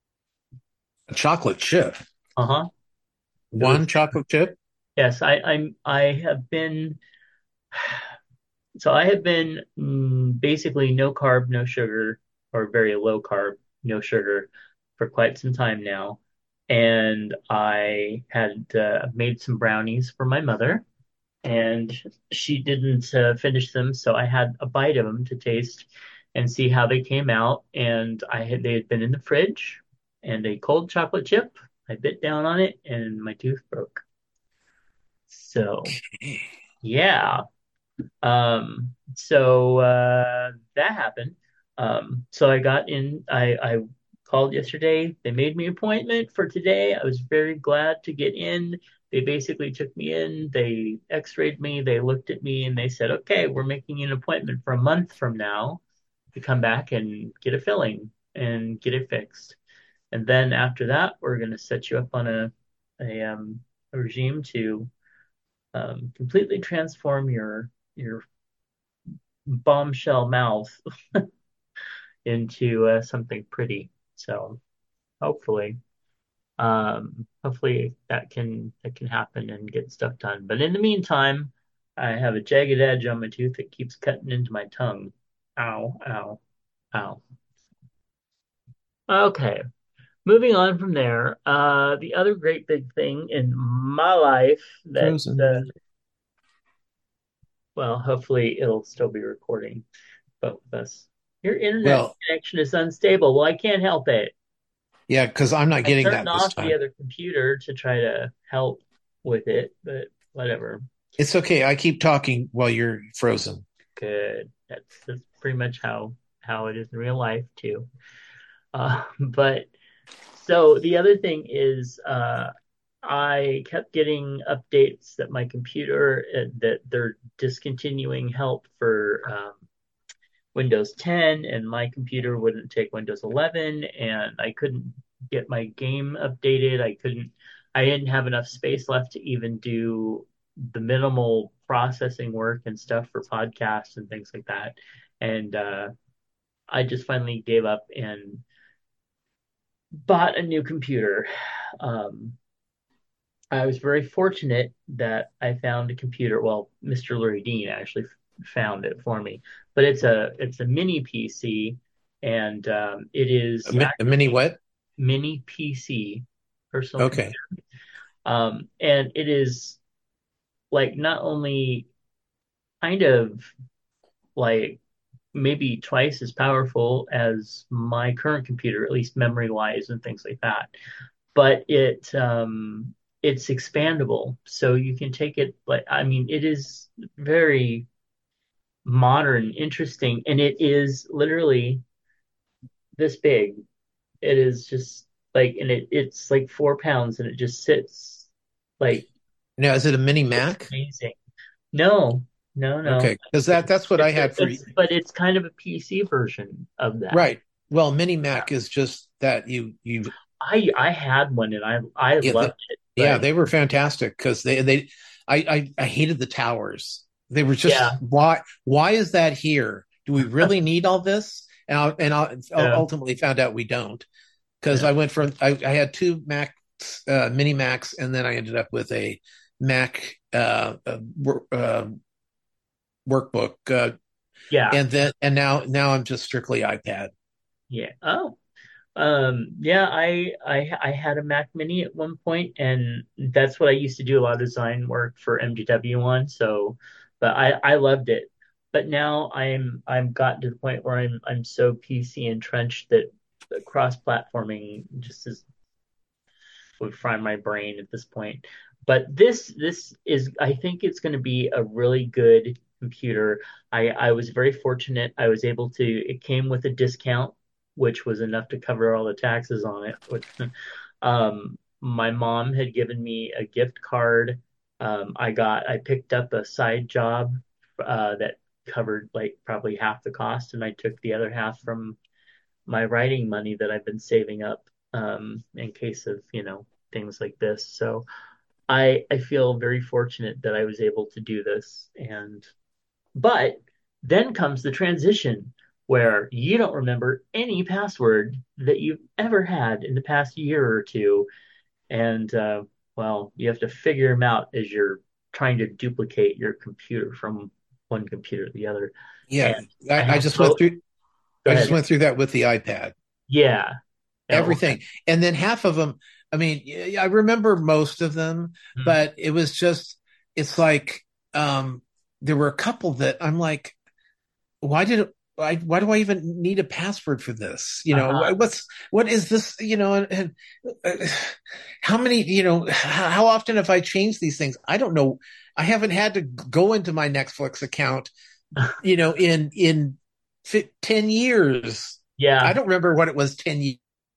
A chocolate chip. Uh-huh. One was- chocolate chip. Yes, I, I'm. I have been. So I have been mm, basically no carb, no sugar, or very low carb, no sugar, for quite some time now. And I had uh, made some brownies for my mother, and she didn't uh, finish them, so I had a bite of them to taste and see how they came out. And I had they had been in the fridge, and a cold chocolate chip. I bit down on it, and my tooth broke. So yeah. Um, so uh, that happened. Um, so I got in. I, I called yesterday. They made me an appointment for today. I was very glad to get in. They basically took me in. They X-rayed me. They looked at me and they said, "Okay, we're making an appointment for a month from now to come back and get a filling and get it fixed. And then after that, we're going to set you up on a a, um, a regime to um, completely transform your your bombshell mouth into uh, something pretty." So hopefully, um, hopefully that can that can happen and get stuff done. But in the meantime, I have a jagged edge on my tooth that keeps cutting into my tongue. Ow, ow, ow. Okay. Moving on from there, uh, the other great big thing in my life that, uh, Frozen. well, hopefully it'll still be recording both of us. Your internet Well, connection is unstable. Well, I can't help it. yeah, because I'm not I getting turned that this off the time. other computer to try to help with it, but whatever. It's okay. I keep talking while you're frozen. Good. That's that's pretty much how how it is in real life too. Uh, but so the other thing is, uh, I kept getting updates that my computer uh, that they're discontinuing help for um, Windows ten, and my computer wouldn't take Windows eleven, and I couldn't get my game updated. I couldn't. I didn't have enough space left to even do the minimal processing work and stuff for podcasts and things like that. And uh, I just finally gave up and bought a new computer. Um, I was very fortunate that I found a computer. Well, mister Lurie Dean actually f- found it for me, but it's a it's a mini P C, and um, it A, is mi- a mini actually what? mini P C, personal Okay. computer, um, and it is like not only kind of like maybe twice as powerful as my current computer, at least memory wise and things like that. But it um, it's expandable, so you can take it. Like I mean, it is very modern, interesting, and it is literally this big. It is just like, and it it's like four pounds, and it just sits like Now, is it a mini it's Mac? amazing. No, no, no. Okay, because that It's that's what I it's had for it's but it's kind of a P C version of that. right. Well, mini Yeah. Mac is just that you you I I had one and I I yeah the, loved it, yeah but they were fantastic because they they I, I I hated the towers. They were just yeah, why why is that here? Do we really need all this? And I, and I yeah, ultimately found out we don't because yeah. I went from I, I had two Macs, uh, mini Macs, and then I ended up with a Mac uh, uh, uh, workbook, uh, Yeah. and then and now now I'm just strictly iPad. Yeah. Oh, um, yeah, I, I I had a Mac Mini at one point, and that's what I used to do a lot of design work for M G W on. So, but I I loved it. But now I'm I'm gotten to the point where I'm I'm so P C entrenched that cross-platforming just is would fry my brain at this point. But this this is I think it's going to be a really good computer. I I was very fortunate. I was able to it came with a discount, which was enough to cover all the taxes on it. Which, um, my mom had given me a gift card. Um, I got I picked up a side job uh, that covered like probably half the cost, and I took the other half from my writing money that I've been saving up um, in case of, you know, things like this. So I I feel very fortunate that I was able to do this. And but then comes the transition where you don't remember any password that you've ever had in the past year or two. And uh, well, you have to figure them out as you're trying to duplicate your computer from one computer to the other. Yeah, And I I, I have just went both. through Go I just ahead. went through that with the iPad. Yeah. Yeah. Everything. And then half of them, I mean, yeah, I remember most of them, Mm. but it was just, it's like, um, there were a couple that I'm like, why did it, why, why do I even need a password for this? You know, Uh-huh. what's, what is this, you know, and, and uh, how many, you know, how, how often have I changed these things? I don't know. I haven't had to go into my Netflix account, you know, in, in ten years. I Yeah, don't remember what it was ten years.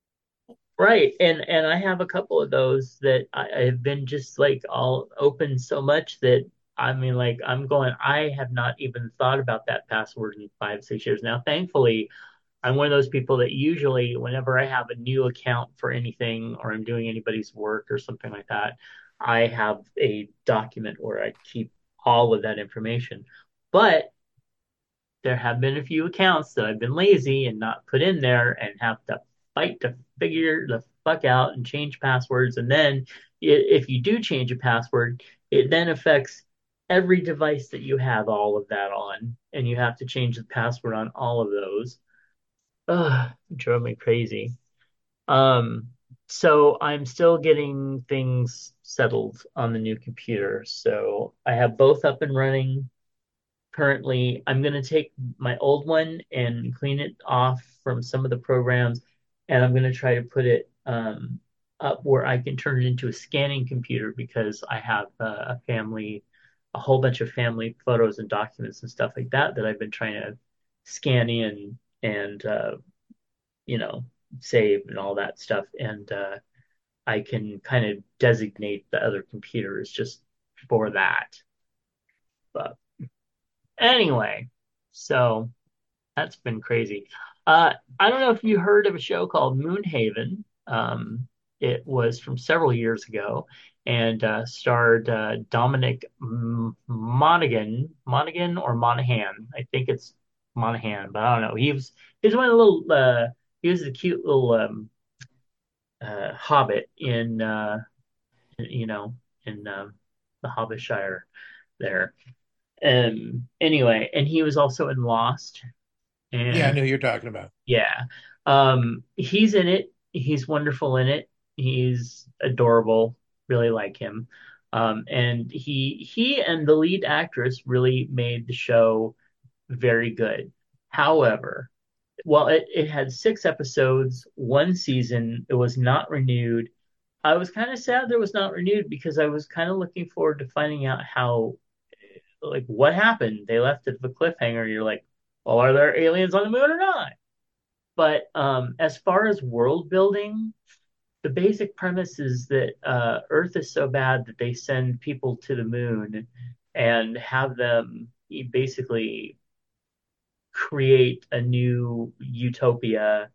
right. And and I have a couple of those that I, I've been just like all open so much that I mean like I'm going I have not even thought about that password in five, six years now. Thankfully, I'm one of those people that usually whenever I have a new account for anything or I'm doing anybody's work or something like that, I have a document where I keep all of that information. But there have been a few accounts that I've been lazy and not put in there and have to fight to figure the fuck out and change passwords. And then if you do change a password, it then affects every device that you have all of that on, and you have to change the password on all of those. Ugh, it drove me crazy. Um, so I'm still getting things settled on the new computer. So I have both up and running currently. I'm going to take my old one and clean it off from some of the programs, and I'm going to try to put it um, up where I can turn it into a scanning computer because I have uh, a family, a whole bunch of family photos and documents and stuff like that that I've been trying to scan in and uh, you know save and all that stuff, and uh, I can kind of designate the other computers just for that. But anyway, so that's been crazy. Uh, I don't know if you heard of a show called Moonhaven. Um, it was from several years ago and uh, starred uh, Dominic M- Monaghan, Monaghan or Monaghan. I think it's Monaghan, but I don't know. He was he was one of the little. Uh, he was the cute little um, uh, hobbit in uh, you know in um, the Hobbitshire there. Um, anyway, and he was also in Lost. Yeah, I And know who you're talking about. yeah. Um, he's in it. He's wonderful in it. He's adorable. Really like him. Um, and he he and the lead actress really made the show very good. However, while it, it had six episodes, one season, it was not renewed. I was kind of sad that it was not renewed because I was kind of looking forward to finding out how, like, what happened. They left it with a cliffhanger. You're like, well, are there aliens on the moon or not? But um, as far as world building, the basic premise is that uh, Earth is so bad that they send people to the moon and have them basically create a new utopia,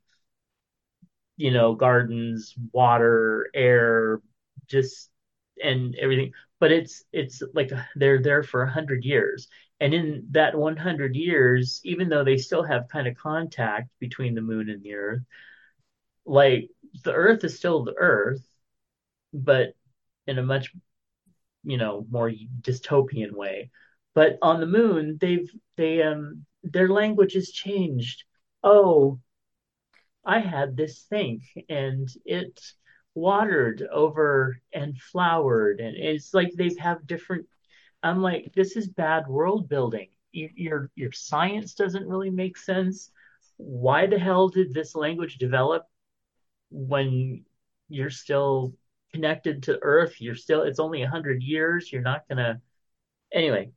you know, gardens, water, air, just and everything. But it's it's like they're there for a hundred years. And in that one hundred years, even though they still have kind of contact between the moon and the Earth, like the Earth is still the Earth, but in a much, you know, more dystopian way. But on the moon, they've they um their language has changed. Oh, I had this thing and it watered over and flowered, and it's like they have different. I'm like, this is bad world building. Your your, your science doesn't really make sense. Why the hell did this language develop when you're still connected to Earth? You're still, it's only a hundred years. You're not gonna. Anyway,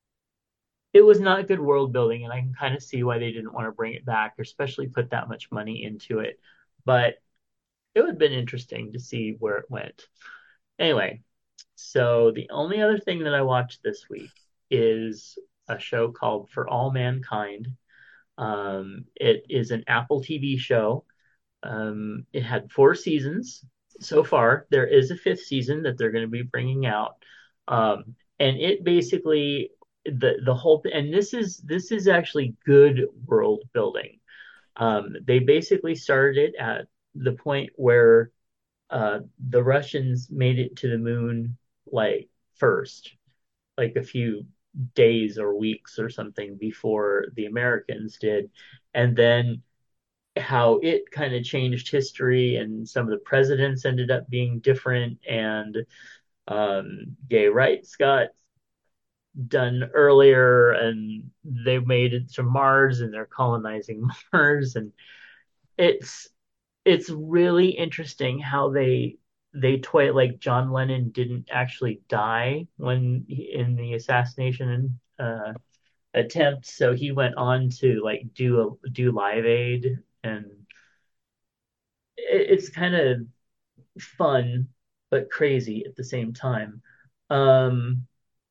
it was not good world building, and I can kind of see why they didn't want to bring it back, or especially put that much money into it. But it would have been interesting to see where it went. Anyway, so the only other thing that I watched this week is a show called For All Mankind. Um, it is an Apple T V show. Um, it had four seasons so far. There is a fifth season that they're going to be bringing out, um, and it basically the the whole and this is this is actually good world building. Um, they basically started at the point where uh, the Russians made it to the moon like first, like a few days or weeks or something before the Americans did, and then how it kind of changed history, and some of the presidents ended up being different, and um, gay rights got done earlier, and they made it to Mars, and they're colonizing Mars, and it's it's really interesting how they they toy like John Lennon didn't actually die when he, in the assassination uh, attempt, so he went on to like do a do Live Aid, and it, it's kind of fun but crazy at the same time. Um,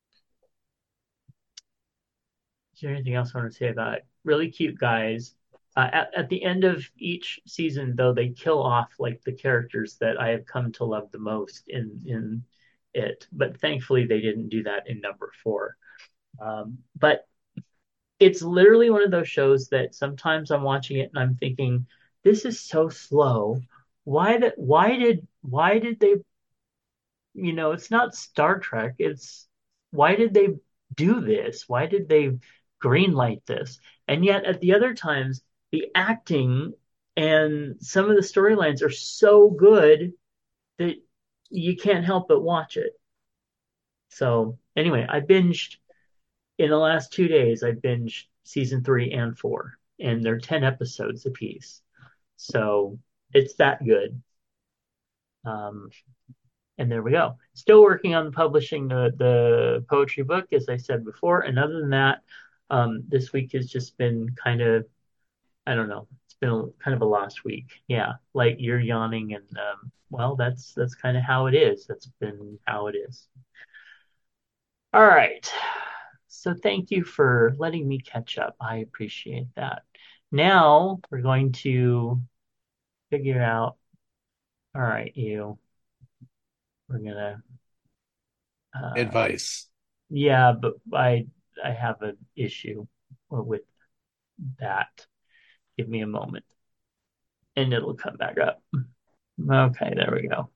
is there anything else I want to say about it? Really cute guys. Uh, at, at the end of each season, though, they kill off like the characters that I have come to love the most in in it. But thankfully, they didn't do that in number four. Um, but it's literally one of those shows that sometimes I'm watching it and I'm thinking, this is so slow. Why that? Why did? Why did they you know, it's not Star Trek. It's why did they do this? Why did they greenlight this? And yet at the other times, the acting And some of the storylines are so good that you can't help but watch it. So anyway, I binged in the last two days. I binged season three and four, and they're ten episodes apiece. So it's that good. Um, and there we go. Still working on publishing the the poetry book, as I said before. And other than that, um, this week has just been kind of, I don't know. It's been a, kind of a lost week. Yeah, like you're yawning, and um, well, that's that's kind of how it is. That's been how it is. All right. So thank you for letting me catch up. I appreciate that. Now we're going to figure out. All right, you. We're gonna. Uh, Advice. yeah, but I I have an issue with that. Give me a moment, and it'll come back up. Okay, there we go.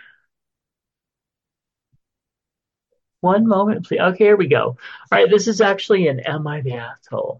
One moment, please. Okay, here we go. All right, this is actually an Am I the Asshole?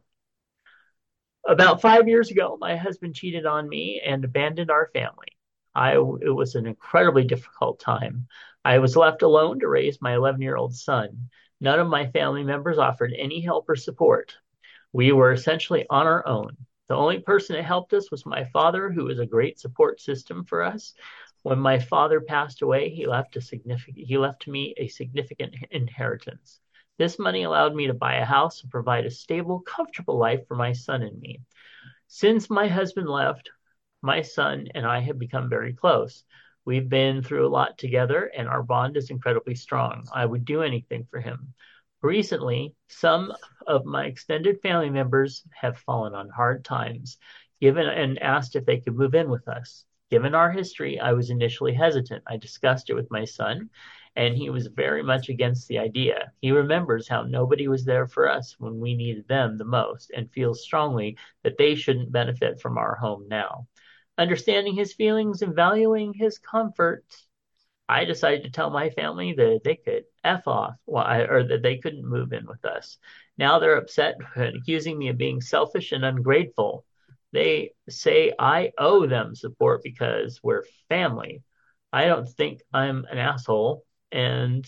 About five years ago, my husband cheated on me and abandoned our family. I, it was an incredibly difficult time. I was left alone to raise my eleven year old son. None of my family members offered any help or support. We were essentially on our own. The only person that helped us was my father, who was a great support system for us. When my father passed away, he left a significant he left me a significant inheritance. This money allowed me to buy a house and provide a stable, comfortable life for my son and me. Since my husband left, my son and I have become very close. We've been through a lot together, and our bond is incredibly strong. I would do anything for him. Recently, some of my extended family members have fallen on hard times, given and asked if they could move in with us. Given our history, I was initially hesitant. I discussed it with my son, and he was very much against the idea. He remembers how nobody was there for us when we needed them the most, and feels strongly that they shouldn't benefit from our home now. Understanding his feelings and valuing his comfort, I decided to tell my family that they could F off, or that they couldn't move in with us. Now they're upset and accusing me of being selfish and ungrateful. They say I owe them support because we're family. I don't think I'm an asshole, and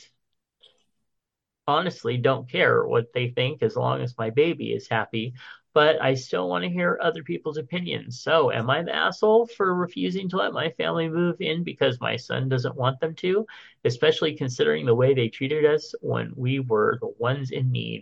honestly don't care what they think as long as my baby is happy. But I still want to hear other people's opinions. So, am I the asshole for refusing to let my family move in because my son doesn't want them to, especially considering the way they treated us when we were the ones in need?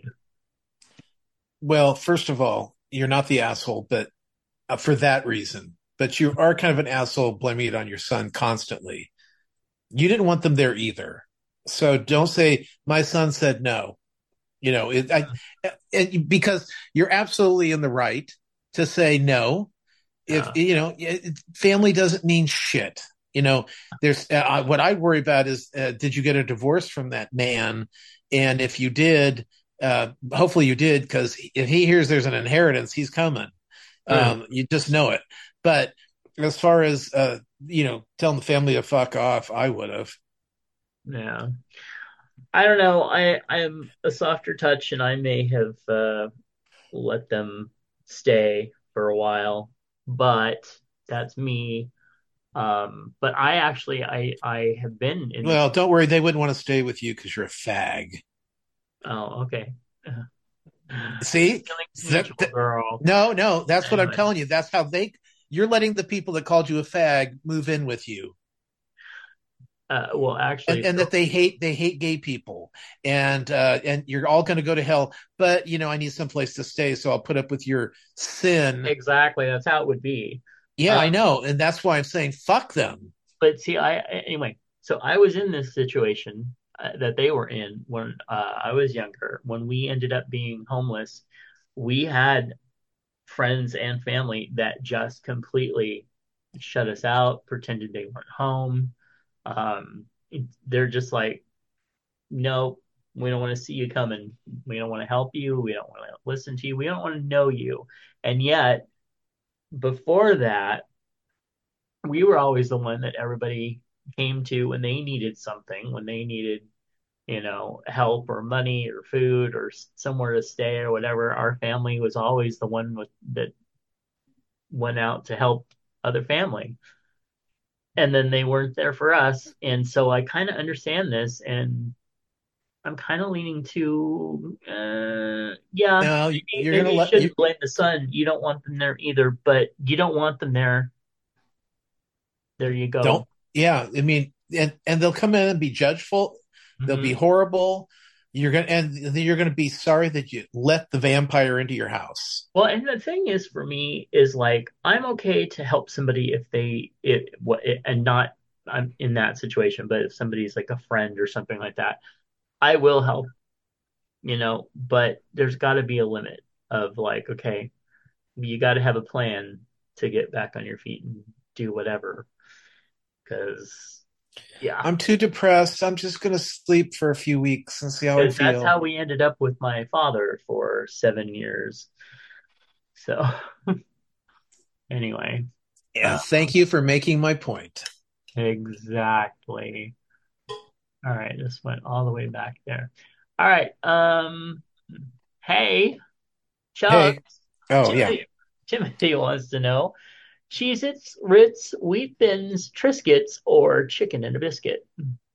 Well, first of all, you're not the asshole, but uh, for that reason. But you are kind of an asshole blaming it on your son constantly. You didn't want them there either. So don't say, my son said no. You know, it, I, it, because you're absolutely in the right to say no. If, Uh, you know, it, family doesn't mean shit. You know, there's uh, what I worry about is, uh, did you get a divorce from that man? And if you did, uh, hopefully you did, because if he hears there's an inheritance, he's coming. Um, you just know it. But as far as, uh, you know, telling the family to fuck off, I would have. yeah. I don't know. I I'm a softer touch, and I may have uh, let them stay for a while, but that's me. Um, but I actually I I have been in this. Well, don't worry. They wouldn't want to stay with you because you're a fag. Oh, okay. See? Feelings That- mutual, that- girl. no, no, that's what I'm Anyway, telling you. That's how they, you're letting the people that called you a fag move in with you. uh, well, And, actually, and so that they hate they hate gay people, and uh and you're all going to go to hell, but you know I need some place to stay, so I'll put up with your sin. exactly that's how it would be. Yeah, Uh, I know, and that's why I'm saying fuck them. but see, I anyway. So I was in this situation uh, that they were in when uh, I was younger. When we ended up being homeless, we had friends and family that just completely shut us out, pretended they weren't home. Um, they're just like, no, we don't want to see you coming. We don't want to help you. We don't want to listen to you. We don't want to know you. And yet, before that, we were always the one that everybody came to when they needed something, when they needed, you know, help or money or food or somewhere to stay or whatever. Our family was always the one with, that went out to help other family. And then they weren't there for us. And so I kind of understand this, and I'm kind of leaning to, uh, yeah, No, maybe, you're maybe gonna you let you shouldn't blame the son. You don't want them there either, but you don't want them there. There you don't. go. Yeah, I mean, and and they'll come in and be judgeful. They'll be Hmm. horrible. You're gonna and then you're gonna be sorry that you let the vampire into your house. Well, and the thing is, for me, is like I'm okay to help somebody if they it what and not I'm in that situation, but if somebody's like a friend or something like that, I will help, you know. But there's got to be a limit of like, okay, you got to have a plan to get back on your feet and do whatever. Because yeah, I'm too depressed. I'm just gonna sleep for a few weeks and see how I because that's feel. how we ended up with my father for seven years. So anyway, Yeah, uh, thank you for making my point. exactly. All right, this went all the way back there. All right. Um, hey, Chuck, Hey, oh yeah. Timothy, Timothy wants to know Cheez-Its, Ritz, Wheat Thins, Triscuits, or chicken and a biscuit?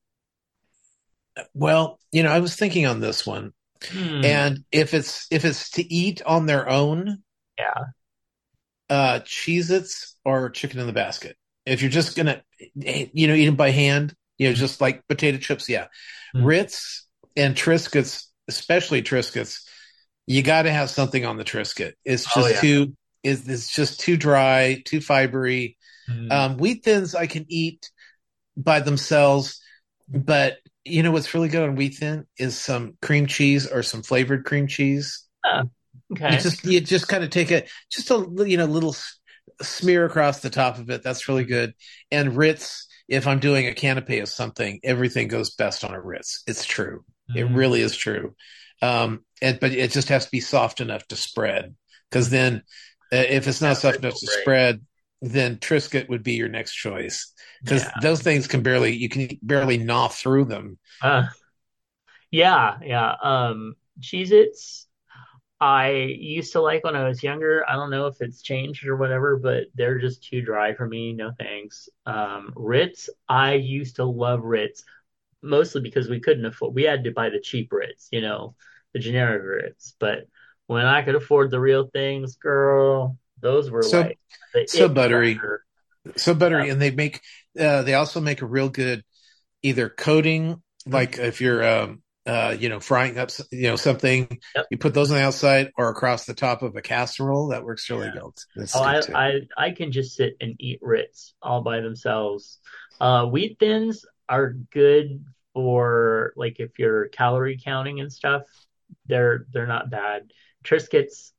Well, you know, I was thinking on this one, Hmm. and if it's if it's to eat on their own, Yeah. uh, Cheez-Its or chicken in the basket. If you're just gonna, you know, eat them by hand, you know, just like potato chips, yeah. Hmm. Ritz and Triscuits, especially Triscuits, you got to have something on the Triscuit. It's Oh just yeah. too, it's, it's just too dry, too fibery. Hmm. Um, wheat thins I can eat by themselves, but you know what's really good on wheat thin is some cream cheese or some flavored cream cheese. Ah, You okay. just you just kind of take a just a you know little smear across the top of it. That's really good. And Ritz, if I'm doing a canapé of something, everything goes best on a Ritz. It's true. It Hmm. really is true. Um, and but it just has to be soft enough to spread. Because then, uh, if it's Yeah, not soft Ritz enough will to break. spread, then Triscuit would be your next choice. Because Yeah. those things can barely you can barely gnaw through them. Uh, yeah, yeah. Um, Cheez-Its, I used to like when I was younger. I don't know if it's changed or whatever, but they're just too dry for me. No thanks. Um, Ritz, I used to love Ritz, mostly because we couldn't afford, we had to buy the cheap Ritz, you know, the generic Ritz. But when I could afford the real things, girl, those were So like the so it buttery, cracker. so Yeah. buttery, and they make uh, they also make a real good either coating, like Mhm. if you're um uh you know frying up you know something, Yep. you put those on the outside or across the top of a casserole. That works really Yeah. good. That's Oh, good I, too. I, I can just sit and eat Ritz all by themselves. Uh, wheat thins are good for like if you're calorie counting and stuff. They're they're not bad. Triscuits,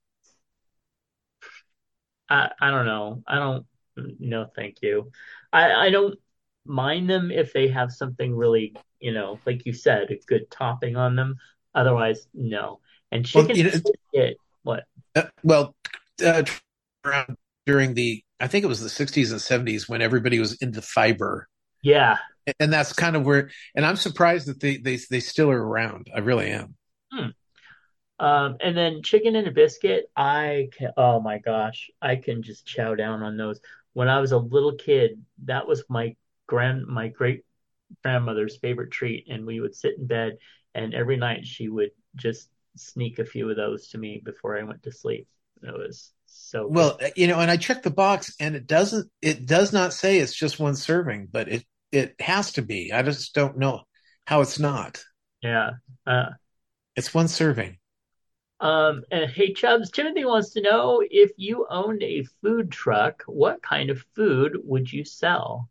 I, I don't know. I don't no thank you. I, I don't mind them if they have something really, you know, like you said, a good topping on them. Otherwise, no. And Well, chicken you know, biscuit, what? uh, well, uh, around during the I think it was the sixties and seventies when everybody was into fiber, Yeah. and that's kind of where. And I'm surprised that they they they still are around. I really am. Hmm. Um, and then chicken and a biscuit, I can, oh my gosh, I can just chow down on those. When I was a little kid, that was my grand, my great grandmother's favorite treat, and we would sit in bed, and every night she would just sneak a few of those to me before I went to sleep. It was so good. Well, uh, you know, and I checked the box, and it doesn't. It does not say it's just one serving, but it it has to be. I just don't know how it's not. Yeah. Uh, It's one serving. um, and hey, Chubbs, Timothy wants to know if you owned a food truck, what kind of food would you sell?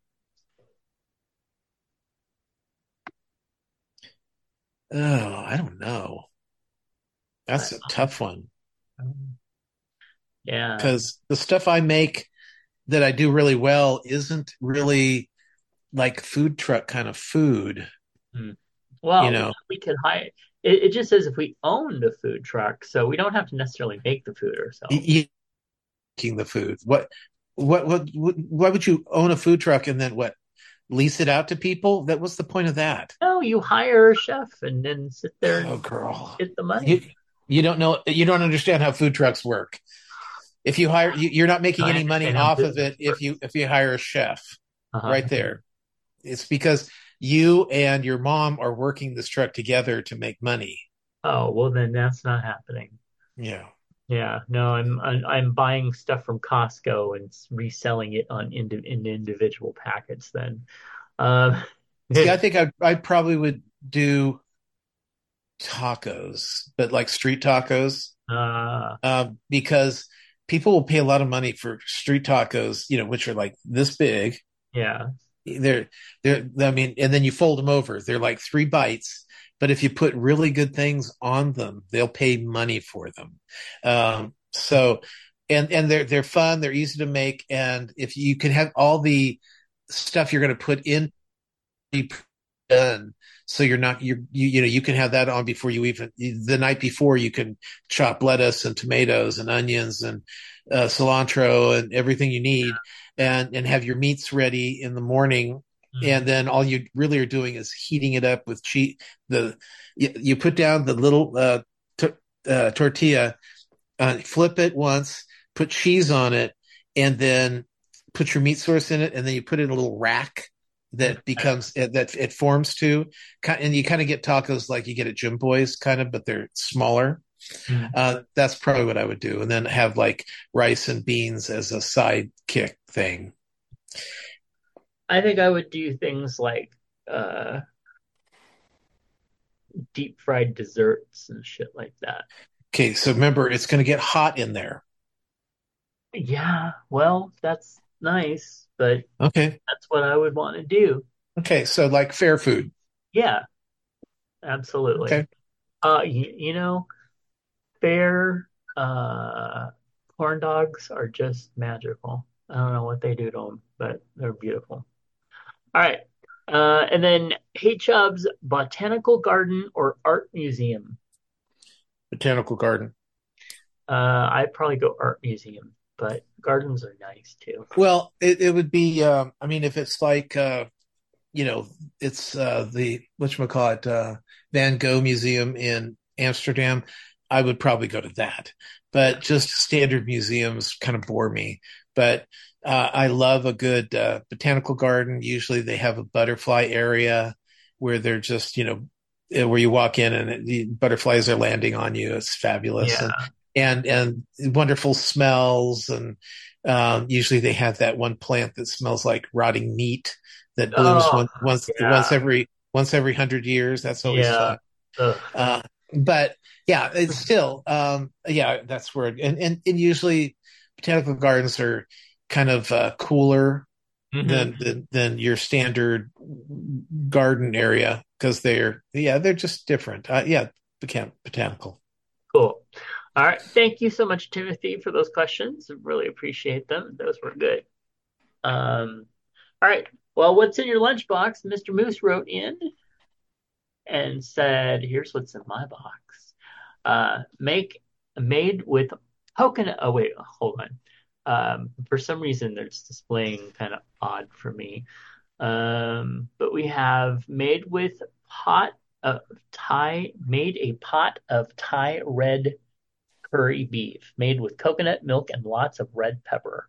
Oh, I don't know. I, That's a tough one um, yeah. because the stuff I make that I do really well isn't really like food truck kind of food. Hmm. You Well, we, know, we could hire. It, it just says if we owned a food truck, so we don't have to necessarily make the food ourselves. e- eating the food. What, what, what, what? Why would you own a food truck and then what? Lease it out to people? That what's the point of that? No, you hire a chef and then sit there Oh, and girl, get the you money. you don't know. You don't understand how food trucks work. If you hire, you, you're not making I any money understand how off of business it if works. you if you hire a chef. Uh-huh. Right there, it's because you and your mom are working this truck together to make money. Oh, well then that's not happening. Yeah. Yeah, no, I'm I'm, I'm buying stuff from Costco and s- reselling it on indi in individual packets then. Um, See, I think I I probably would do tacos, but like street tacos, uh, um, because people will pay a lot of money for street tacos, you know, which are like this big. yeah. They're they're I mean, and then you fold them over. They're like three bites, but if you put really good things on them, they'll pay money for them. Um, so and and they're they're fun, they're easy to make, and if you can have all the stuff you're going to put in done, so you're not you you you know you can have that on before you even the night before you can chop lettuce and tomatoes and onions and uh, cilantro and everything you need, and and have your meats ready in the morning, and Mhm. then all you really are doing is heating it up with cheese. The you, you put down the little uh, t- uh, tortilla, uh, flip it once, put cheese on it, and then put your meat sauce in it, and then you put it in a little rack that Okay. becomes that it forms to, and you kind of get tacos like you get at Jim Boy's, kind of, but they're smaller. Mm. Uh, that's probably what I would do, and then have like rice and beans as a sidekick thing. I think I would do things like uh, deep fried desserts and shit like that. Okay, so remember, it's going to get hot in there. Yeah, well, that's nice, but Okay, that's what I would want to do. okay, so like fair food. Yeah, absolutely. Okay, Uh, you, you know, fair uh corn dogs are just magical. I don't know what they do to them, but they're beautiful. All right. Uh, and then Hey Chubb's Botanical Garden or Art Museum. botanical garden. Uh, I'd probably go Art Museum, but gardens are nice too. Well, it, it would be. Um, I mean, if it's like uh, you know, it's uh, the whatchamacallit, uh, Van Gogh Museum in Amsterdam, I would probably go to that. Yeah. But just standard museums kind of bore me. But uh, I love a good uh, botanical garden. Usually they have a butterfly area where they're just, you know, eh, where you walk in and it, the butterflies are landing on you. It's fabulous. And Yeah. and and wonderful smells, and um, usually they have that one plant that smells like rotting meat that blooms Oh, once once once yeah. every once every hundred years. That's always Yeah. fun. Ugh. Uh, but yeah, it's still um, yeah, that's where and, and and usually botanical gardens are kind of uh, cooler Hmm. than, than than your standard garden area because they're yeah they're just different. Uh, yeah, botan- botanical. Cool. All right. Thank you so much, Timothy, for those questions. Really appreciate them. Those were good. Um, all right. Well, what's in your lunchbox? Mister Moose wrote in and said, "Here's what's in my box. Uh, make made with coconut." Oh wait, hold on. Um, for some reason, it's displaying kind of odd for me. Um, but we have made with pot of Thai, made a pot of Thai red curry beef, made with coconut milk and lots of red pepper.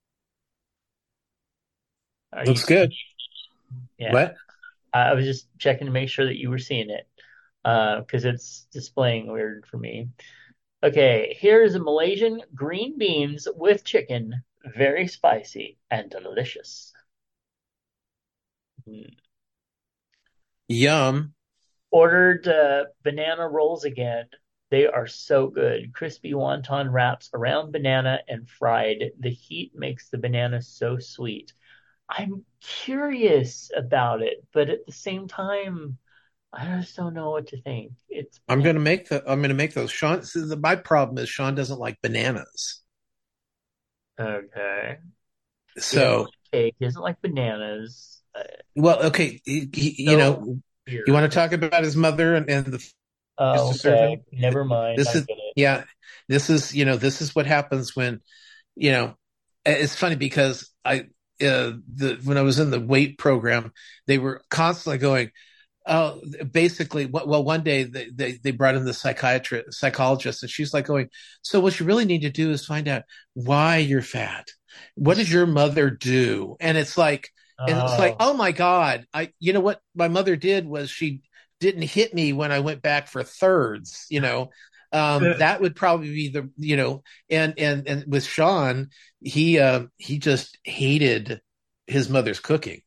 Are you Looks seeing? good. Yeah, What? I was just checking to make sure that you were seeing it, uh, because it's displaying weird for me. Okay, here's a Malaysian green beans with chicken, very spicy and delicious. Mm. Yum. Ordered uh, banana rolls again. They are so good. Crispy wonton wraps around banana and fried. The heat makes the banana so sweet. I'm curious about it, but at the same time, I just don't know what to think. It's I'm banana. gonna make the. I'm gonna make those. Sean. See, the, my problem is Sean doesn't like bananas. Okay. He doesn't So, like cake. He doesn't like bananas. Uh, well, okay. He, he, you so know, you weird. want to talk about his mother and, and the used Oh, to serve him? okay. Never mind. This I is get it. yeah. This is you know. This is what happens when you know. It's funny because I uh, the when I was in the weight program, they were constantly going. Oh, basically, wh- well, one day they, they, they brought in the psychiatrist, psychologist, and she's like going, so what you really need to do is find out why you're fat. What did your mother do? And it's like, and it's like, Oh, oh my God, I, you know what my mother did was she didn't hit me when I went back for thirds, you know. Um, that would probably be the, you know, and, and, and with Sean, he, uh, he just hated his mother's cooking.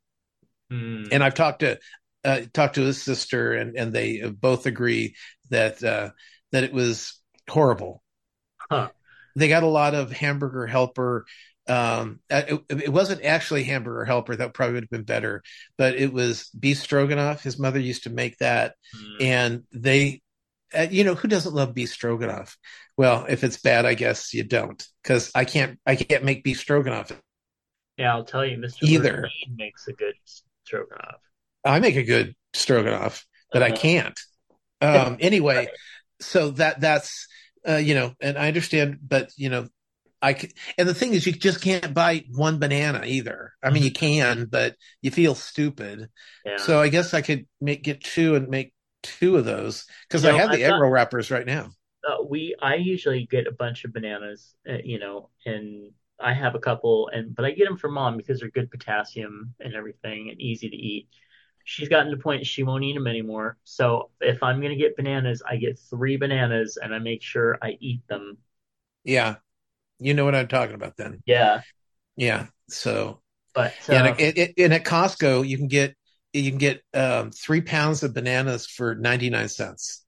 And hmm. I've talked to uh, talked to his sister, and and they both agree that uh, that it was horrible. Huh. They got a lot of Hamburger Helper. Um, uh, it, it wasn't actually Hamburger Helper. That probably would have been better, but it was beef stroganoff. His mother used to make that, Hmm. and they, uh, you know, who doesn't love beef stroganoff? Well, if it's bad, I guess you don't, because I can't I can't make beef stroganoff Yeah, I'll tell you, mister either. Bernstein makes a good stroganoff. I make a good stroganoff, but I Uh-huh. can't. Um, anyway, Right. so that that's uh, you know, and I understand, but you know, I c- and the thing is, you just can't buy one banana either. I mean, you Mhm. can, but you feel stupid. Yeah. So I guess I could make get two and make two of those because You I know, have the I've egg got roll wrappers right now. uh, we I usually get a bunch of bananas, uh, you know, and I have a couple, and but I get them for mom because they're good potassium and everything and easy to eat. She's gotten to the point she won't eat them anymore. So if I'm gonna get bananas, I get three bananas and I make sure I eat them. Yeah, you know what I'm talking about then. Yeah, Yeah. So but yeah, and, um, it, it, and at Costco you can get you can get um, three pounds of bananas for ninety nine cents.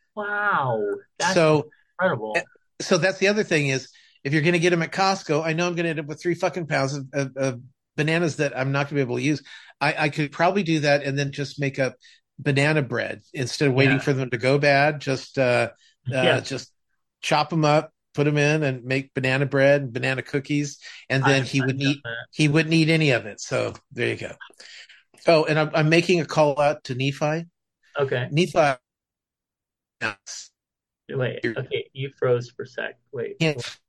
wow, that's So incredible. so that's the other thing is if you're going to get them at Costco, I know I'm going to end up with three fucking pounds of, of, of bananas that I'm not going to be able to use. I, I could probably do that and then just make up banana bread instead of waiting Yeah, for them to go bad. Just uh, uh, yeah, just chop them up, put them in, and make banana bread and banana cookies. And then I've he I've wouldn't done eat that. he wouldn't eat any of it. So there you go. Oh, and I'm, I'm making a call out to Nephi. Okay, Nephi, wait, you okay, you froze for a sec. Wait, can't.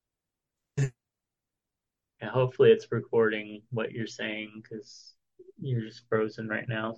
yeah, hopefully it's recording what you're saying because you're just frozen right now.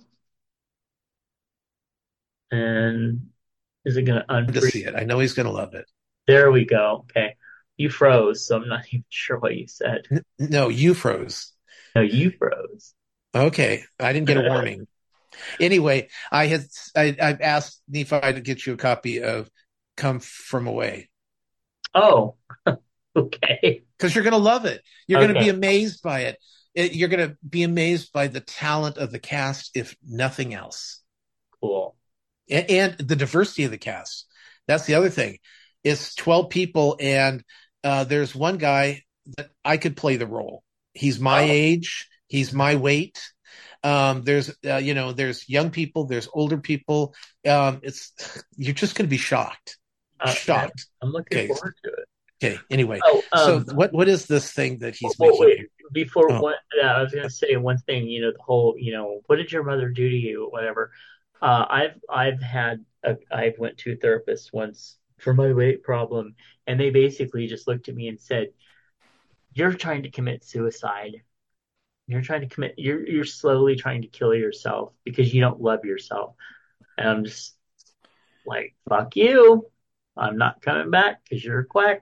And is it gonna To unfreeze? see it. I know he's going to love it. There we go. Okay. You froze, so I'm not even sure what you said. N- no, you froze. No, you froze. Okay, I didn't get a warning. Anyway, I had I, I've asked Nephi to get you a copy of "Come From Away" Oh, okay. because you're going to love it. You're going to be Okay, amazed by it. It- You're going to be amazed by the talent of the cast, if nothing else, cool. and, and the diversity of the cast. That's the other thing. It's twelve people, and uh, there's one guy that I could play the role. He's my Oh, age. He's my weight. Um, there's, uh, you know, there's young people, there's older people. Um, it's you're just going to be shocked, uh, yeah, shocked. I'm looking Okay, forward to it. okay. Anyway, Oh, so um, what what is this thing that he's well, making wait, you? before Oh, one, yeah, I was gonna say one thing, you know, the whole, you know, what did your mother do to you, whatever. Uh, I've I've had a, I went to a therapist once for my weight problem, and they basically just looked at me and said, "You're trying to commit suicide. You're trying to commit. You're you're slowly trying to kill yourself because you don't love yourself." And I'm just like, "Fuck you. I'm not coming back because you're a quack."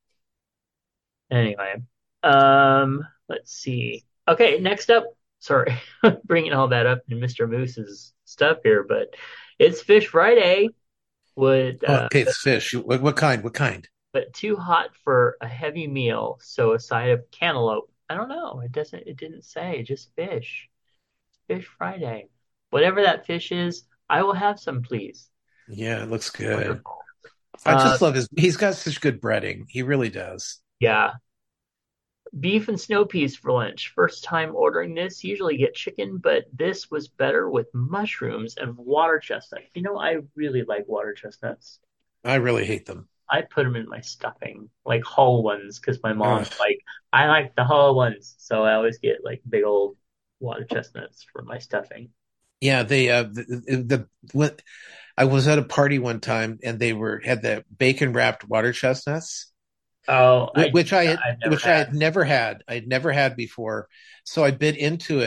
Anyway, um, let's see. Okay, next up. Sorry, bringing all that up in mister Moose's stuff here, but it's Fish Friday. Would oh, uh, okay. It's fish. What, what kind? What kind? but too hot for a heavy meal, so a side of cantaloupe. I don't know. It doesn't. It didn't say. Just fish. Fish Friday. Whatever that fish is, I will have some, please. Yeah, it looks good. Wonderful. I Uh, just love his. He's got such good breading. He really does. yeah. Beef and snow peas for lunch. First time ordering this. Usually get chicken, but this was better with mushrooms and water chestnut. You know, I really like water chestnuts. I really hate them. I put them in my stuffing, like whole ones, because my mom's Ugh. like, I like the whole ones. So I always get like big old water chestnuts for my stuffing. Yeah, they uh the, the, the what I was at a party one time and they were had the bacon wrapped water chestnuts, Oh, whi- I which I had I've never which I had. had never had. I'd never had before. So I bit into it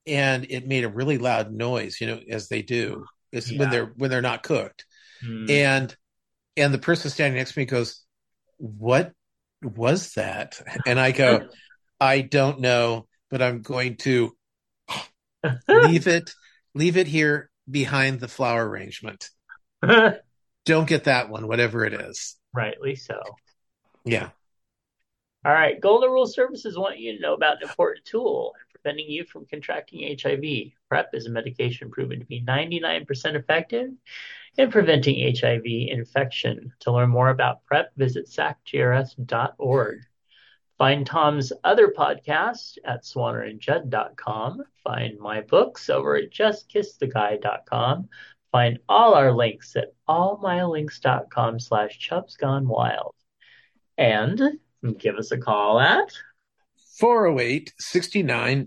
and it made a really loud noise, you know, as they do. It's Yeah. when they're when they're not cooked. Mm. And and the person standing next to me goes, "What was that?" And I go, "I don't know, but I'm going to leave it leave it here behind the flower arrangement. Don't get that one, whatever it is." Rightly so. Yeah. All right. Golden Rule Services want you to know about an important tool in preventing you from contracting H I V. PrEP is a medication proven to be ninety-nine percent effective in preventing H I V infection. To learn more about PrEP, visit S A C G R S dot org. Find Tom's other podcasts at swanner and judd dot com. Find my books over at just kiss the guy dot com. Find all our links at allmylinks.com slash chubs gone wild. And give us a call at four oh eight, sixty-nine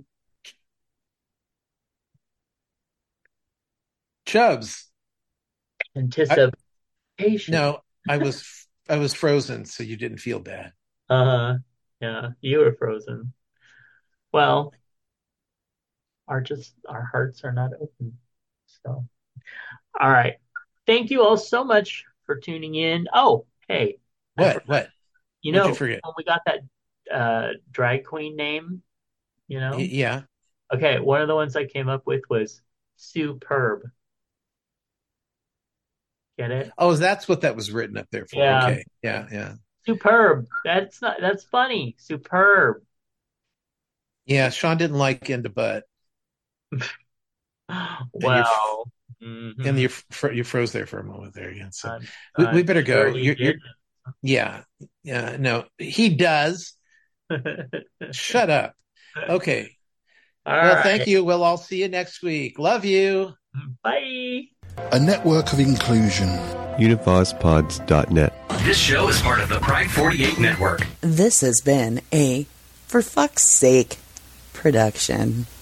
Chubs. Anticipation. I, no, I was I was frozen, so you didn't feel bad. Uh, yeah, you were frozen. Well, our just our hearts are not open. So, all right. Thank you all so much for tuning in. Oh, hey. What? What? You know, What'd you forget? when we got that uh, drag queen name, you know? Y- yeah. Okay, one of the ones I came up with was Superb. Get it? Oh, that's what that was written up there for. Yeah. Okay. Yeah, yeah. Superb. That's not that's funny. Superb. Yeah, Sean didn't like Into Butt. Well, and, mhm. and you fr- you froze there for a moment there again. So I'm- we, we I'm better go. sure we You're, you're, did. yeah, yeah. No, he does. Shut up. Okay. All well, right. thank you. We'll all see you next week. Love you. Bye. A network of inclusion. Univaz Pods dot net. This show is part of the Pride forty-eight Network. This has been a For Fuck's Sake production.